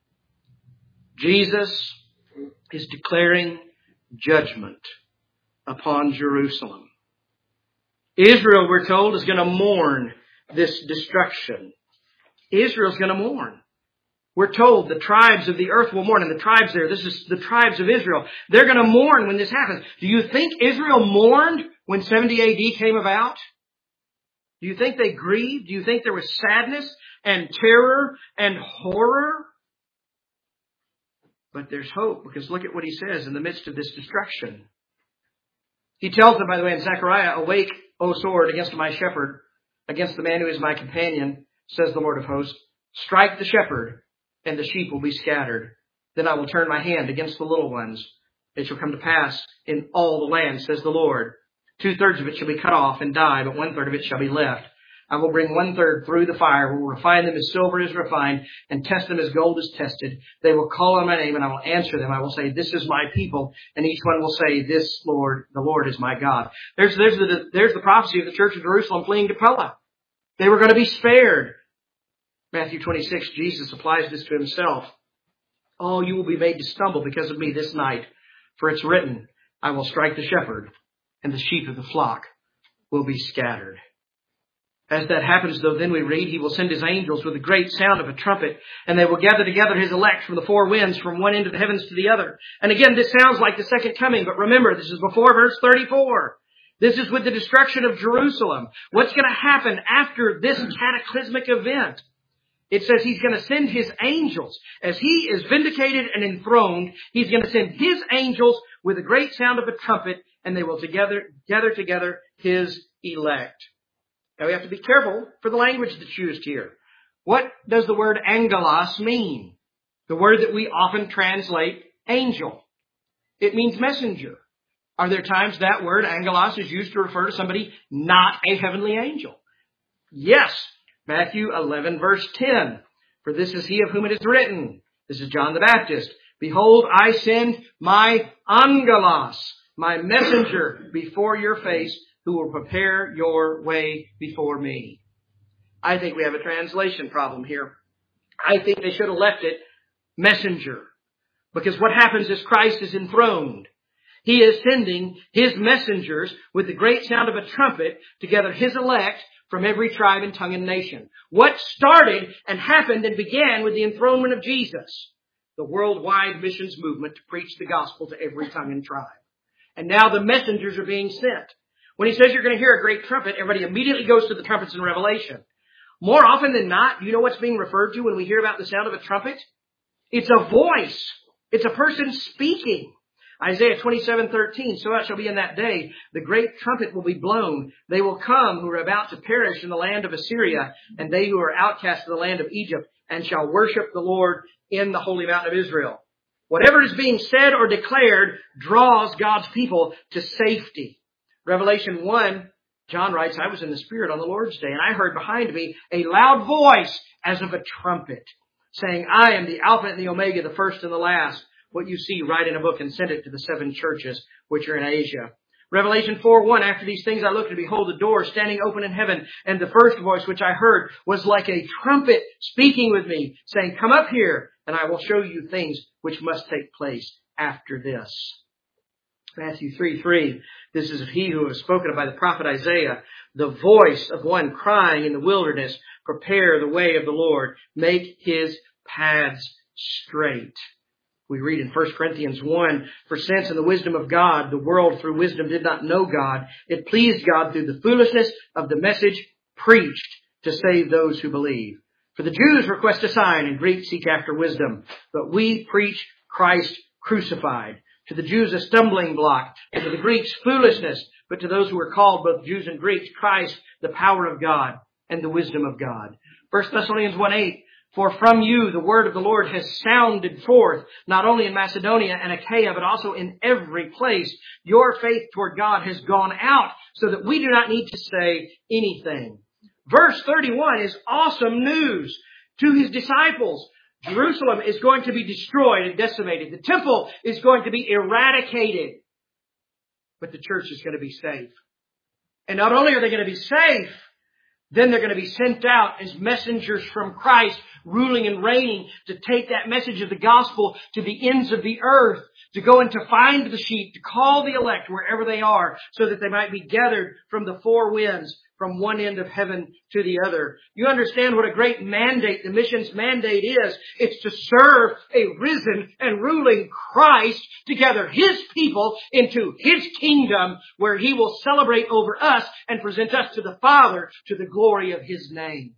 Jesus is declaring judgment upon Jerusalem. Israel, we're told, is going to mourn this destruction. Israel's going to mourn. We're told the tribes of the earth will mourn, and the tribes there, this is the tribes of Israel. They're going to mourn when this happens. Do you think Israel mourned when 70 AD came about? Do you think they grieved? Do you think there was sadness and terror and horror? But there's hope, because look at what he says in the midst of this destruction. He tells them, by the way, in Zechariah, awake, O sword, against my shepherd, against the man who is my companion, says the Lord of hosts. Strike the shepherd, and the sheep will be scattered. Then I will turn my hand against the little ones. It shall come to pass in all the land, says the Lord. 2/3 of it shall be cut off and die, but 1/3 of it shall be left. I will bring 1/3 through the fire, will refine them as silver is refined, and test them as gold is tested. They will call on my name, and I will answer them. I will say, this is my people, and each one will say, this Lord, the Lord is my God. There's the prophecy of the church of Jerusalem fleeing to Pella. They were going to be spared. Matthew 26, Jesus applies this to himself. Oh, you will be made to stumble because of me this night, for it's written, I will strike the shepherd, and the sheep of the flock will be scattered. As that happens, though, then we read, he will send his angels with a great sound of a trumpet, and they will gather together his elect from the 4 winds, from one end of the heavens to the other. And again, this sounds like the second coming, but remember, this is before verse 34. This is with the destruction of Jerusalem. What's going to happen after this cataclysmic event? It says he's going to send his angels. As he is vindicated and enthroned, he's going to send his angels with a great sound of a trumpet, and they will gather together his elect. Now we have to be careful for the language that's used here. What does the word angelos mean? The word that we often translate angel. It means messenger. Are there times that word angelos is used to refer to somebody not a heavenly angel? Yes. Matthew 11 verse 10. For this is he of whom it is written. This is John the Baptist. Behold, I send my angelos my messenger before your face, who will prepare your way before me. I think we have a translation problem here. I think they should have left it messenger. Because what happens is Christ is enthroned. He is sending His messengers with the great sound of a trumpet to gather His elect from every tribe and tongue and nation. What started and happened and began with the enthronement of Jesus? The worldwide missions movement to preach the gospel to every tongue and tribe. And now the messengers are being sent. When He says you're going to hear a great trumpet, everybody immediately goes to the trumpets in Revelation. More often than not, you know what's being referred to when we hear about the sound of a trumpet? It's a voice. It's a person speaking. Isaiah 27:13, so it shall be in that day, the great trumpet will be blown. They will come who are about to perish in the land of Assyria, and they who are outcast in the land of Egypt, and shall worship the Lord in the holy mountain of Israel. Whatever is being said or declared draws God's people to safety. Revelation 1, John writes, I was in the Spirit on the Lord's day, and I heard behind me a loud voice as of a trumpet, saying, I am the Alpha and the Omega, the first and the last. What you see, write in a book and send it to the 7 churches which are in Asia. Revelation 4:1, after these things I looked, and behold, the door standing open in heaven, and the first voice which I heard was like a trumpet speaking with me, saying, come up here, and I will show you things which must take place after this. Matthew 3:3, this is he who was spoken of by the prophet Isaiah, the voice of one crying in the wilderness, prepare the way of the Lord, make His paths straight. We read in 1 Corinthians 1, for since in the wisdom of God, the world through wisdom did not know God, it pleased God through the foolishness of the message preached to save those who believe. For the Jews request a sign, and Greeks seek after wisdom. But we preach Christ crucified. To the Jews a stumbling block, and to the Greeks foolishness. But to those who are called, both Jews and Greeks, Christ, the power of God and the wisdom of God. 1 Thessalonians 1:8. For from you the word of the Lord has sounded forth, not only in Macedonia and Achaia, but also in every place. Your faith toward God has gone out, so that we do not need to say anything. Verse 31 is awesome news to His disciples. Jerusalem is going to be destroyed and decimated. The temple is going to be eradicated. But the church is going to be safe. And not only are they going to be safe, then they're going to be sent out as messengers from Christ, ruling and reigning, to take that message of the gospel to the ends of the earth, to go and to find the sheep, to call the elect wherever they are, so that they might be gathered from the 4 winds, from one end of heaven to the other. You understand what a great mandate the missions mandate is. It's to serve a risen and ruling Christ to gather His people into His kingdom, where He will celebrate over us and present us to the Father to the glory of His name.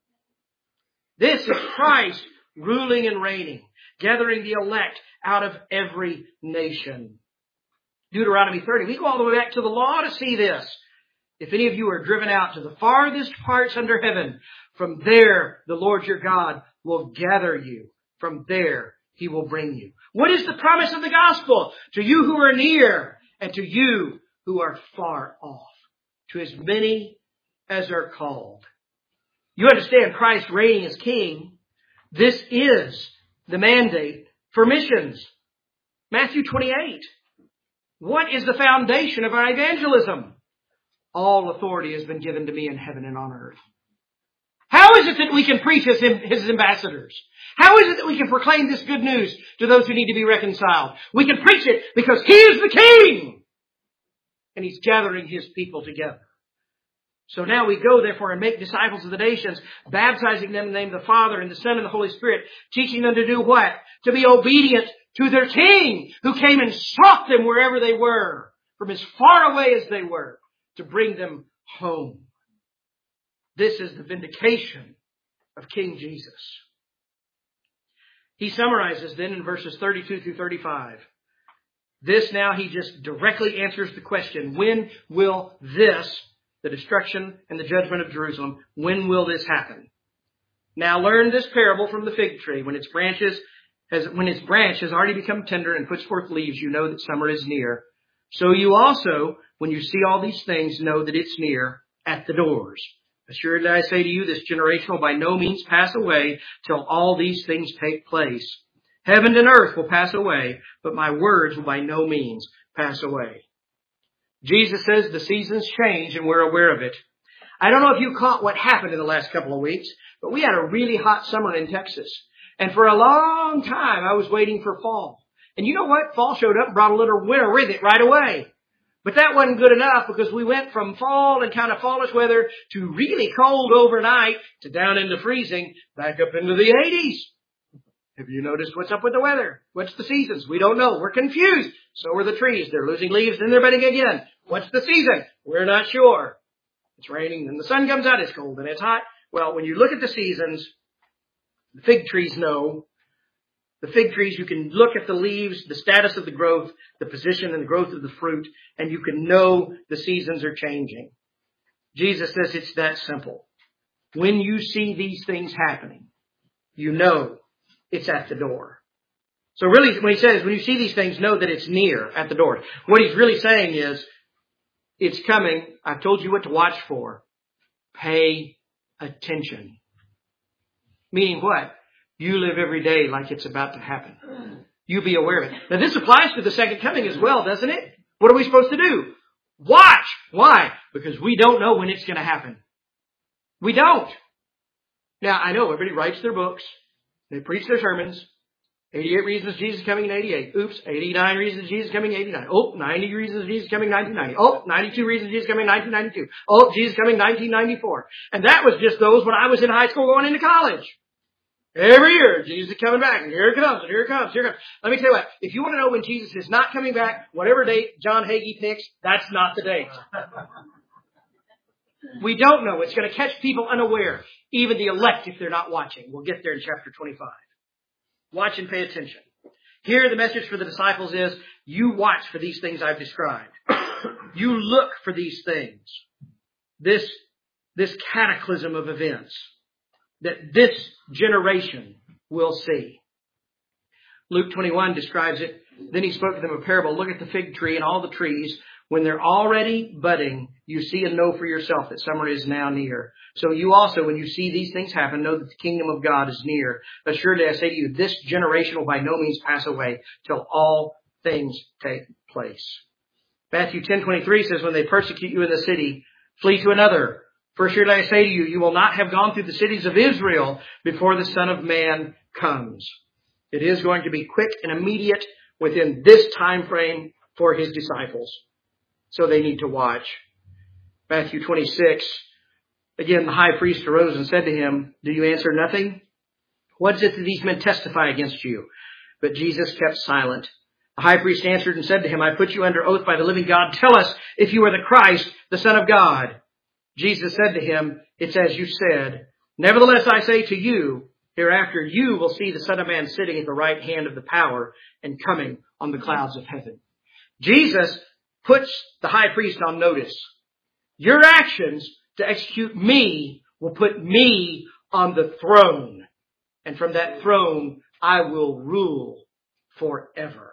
This is Christ ruling and reigning, gathering the elect out of every nation. Deuteronomy 30. We go all the way back to the law to see this. If any of you are driven out to the farthest parts under heaven, from there the Lord your God will gather you. From there He will bring you. What is the promise of the gospel? To you who are near, and to you who are far off. To as many as are called. You understand Christ reigning as King. This is the mandate for missions. Matthew 28. What is the foundation of our evangelism? All authority has been given to me in heaven and on earth. How is it that we can preach as His ambassadors? How is it that we can proclaim this good news to those who need to be reconciled? We can preach it because He is the King. And He's gathering His people together. So now we go, therefore, and make disciples of the nations, baptizing them in the name of the Father and the Son and the Holy Spirit, teaching them to do what? To be obedient to their King, who came and sought them wherever they were, from as far away as they were, to bring them home. This is the vindication of King Jesus. He summarizes then in verses 32 through 35. This now he just directly answers the question, when will this, the destruction and the judgment of Jerusalem, when will this happen? Now learn this parable from the fig tree. When its branch has already become tender and puts forth leaves, you know that summer is near. So you also, when you see all these things, know that it's near at the doors. Assuredly I say to you, this generation will by no means pass away till all these things take place. Heaven and earth will pass away, but my words will by no means pass away. Jesus says the seasons change and we're aware of it. I don't know if you caught what happened in the last couple of weeks, but we had a really hot summer in Texas. And for a long time, I was waiting for fall. And you know what? Fall showed up and brought a little winter with it right away. But that wasn't good enough because we went from fall and kind of fallish weather to really cold overnight to down into freezing, back up into the 80s. Have you noticed what's up with the weather? What's the seasons? We don't know. We're confused. So are the trees. They're losing leaves and they're budding again. What's the season? We're not sure. It's raining and the sun comes out. It's cold and it's hot. Well, when you look at the seasons, the fig trees know. The fig trees, you can look at the leaves, the status of the growth, the position and the growth of the fruit, and you can know the seasons are changing. Jesus says it's that simple. When you see these things happening, you know it's at the door. So really, when he says, when you see these things, know that it's near at the door. What he's really saying is, it's coming. I've told you what to watch for. Pay attention. Meaning what? You live every day like it's about to happen. You be aware of it. Now this applies to the second coming as well, doesn't it? What are we supposed to do? Watch. Why? Because we don't know when it's going to happen. We don't. Now I know everybody writes their books. They preach their sermons. 88 reasons Jesus is coming in 88. Oops. 89 reasons Jesus is coming in 89. Oh, 90 reasons Jesus is coming in 1990. Oh, 92 reasons Jesus is coming in 1992. Oh, Jesus is coming in 1994. And that was just those when I was in high school going into college. Every year, Jesus is coming back, and here it comes, and here it comes, here it comes. Let me tell you what, if you want to know when Jesus is not coming back, whatever date John Hagee picks, that's not the date. We don't know. It's going to catch people unaware, even the elect if they're not watching. We'll get there in chapter 25. Watch and pay attention. Here the message for the disciples is, you watch for these things I've described. You look for these things. This cataclysm of events that this generation will see. Luke 21 describes it. Then he spoke to them a parable. Look at the fig tree and all the trees. When they're already budding, you see and know for yourself that summer is now near. So you also, when you see these things happen, know that the kingdom of God is near. Assuredly, I say to you, this generation will by no means pass away till all things take place. Matthew 10:23 says, when they persecute you in the city, flee to another. For surely I say to you, you will not have gone through the cities of Israel before the Son of Man comes. It is going to be quick and immediate within this time frame for his disciples. So they need to watch. Matthew 26. Again, the high priest arose and said to him, do you answer nothing? What is it that these men testify against you? But Jesus kept silent. The high priest answered and said to him, I put you under oath by the living God. Tell us if you are the Christ, the Son of God. Jesus said to him, it's as you said. Nevertheless, I say to you, hereafter you will see the Son of Man sitting at the right hand of the power and coming on the clouds of heaven. Jesus puts the high priest on notice. Your actions to execute me will put me on the throne. And from that throne, I will rule forever.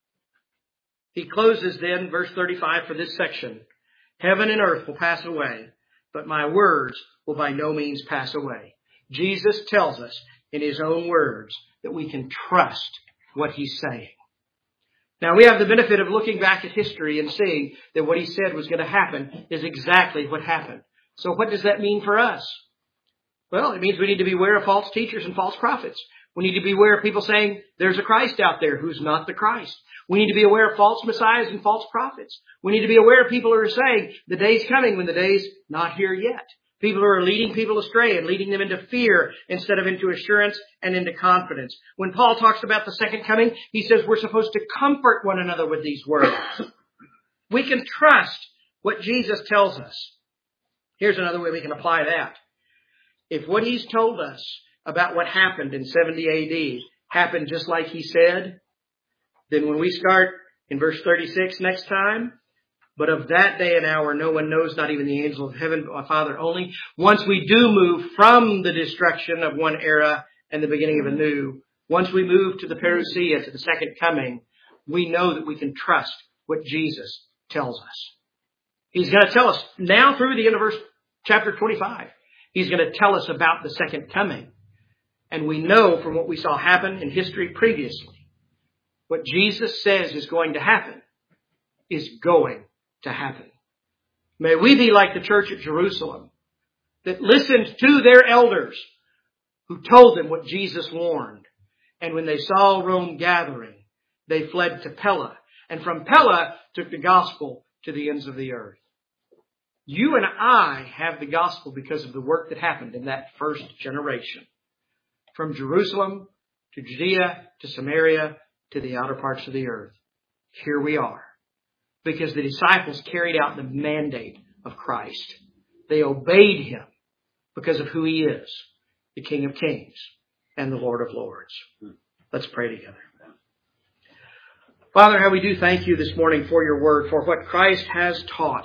He closes then, verse 35 for this section. Heaven and earth will pass away, but my words will by no means pass away. Jesus tells us in his own words that we can trust what he's saying. Now we have the benefit of looking back at history and seeing that what he said was going to happen is exactly what happened. So what does that mean for us? Well, it means we need to be aware of false teachers and false prophets. We need to be aware of people saying there's a Christ out there who's not the Christ. We need to be aware of false messiahs and false prophets. We need to be aware of people who are saying the day's coming when the day's not here yet. People who are leading people astray and leading them into fear instead of into assurance and into confidence. When Paul talks about the second coming, he says we're supposed to comfort one another with these words. We can trust what Jesus tells us. Here's another way we can apply that. If what he's told us about what happened in 70 AD happened just like he said, then when we start in verse 36 next time, but of that day and hour no one knows, not even the angel of heaven, but my Father only. Once we do move from the destruction of one era and the beginning of a new, once we move to the parousia, to the second coming, we know that we can trust what Jesus tells us. He's going to tell us now through the end of chapter 25. He's going to tell us about the second coming. And we know from what we saw happen in history previously, what Jesus says is going to happen is going to happen. May we be like the church at Jerusalem that listened to their elders who told them what Jesus warned. And when they saw Rome gathering, they fled to Pella. And from Pella took the gospel to the ends of the earth. You and I have the gospel because of the work that happened in that first generation. From Jerusalem to Judea to Samaria to the outer parts of the earth. Here we are. Because the disciples carried out the mandate of Christ. They obeyed Him because of who He is, the King of Kings and the Lord of Lords. Let's pray together. Father, how we do thank You this morning for Your word, for what Christ has taught.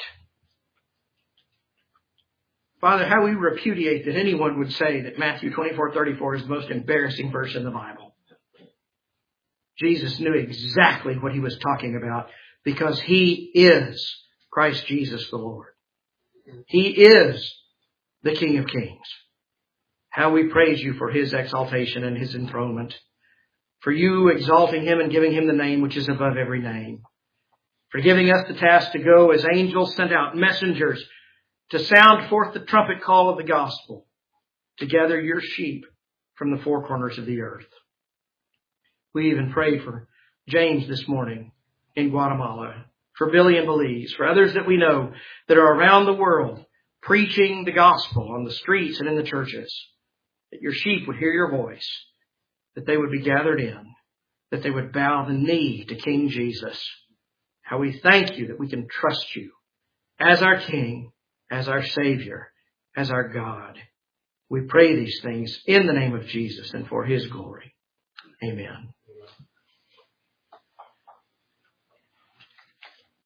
Father, how we repudiate that anyone would say that Matthew 24:34 is the most embarrassing verse in the Bible. Jesus knew exactly what He was talking about because He is Christ Jesus the Lord. He is the King of Kings. How we praise You for His exaltation and His enthronement. For You exalting Him and giving Him the name which is above every name. For giving us the task to go as angels sent out, messengers, to sound forth the trumpet call of the gospel, to gather Your sheep from the four corners of the earth. We even pray for James this morning in Guatemala, for Billy in Belize, for others that we know that are around the world preaching the gospel on the streets and in the churches, that Your sheep would hear Your voice, that they would be gathered in, that they would bow the knee to King Jesus. How we thank You that we can trust You as our King, as our Savior, as our God. We pray these things in the name of Jesus and for His glory. Amen.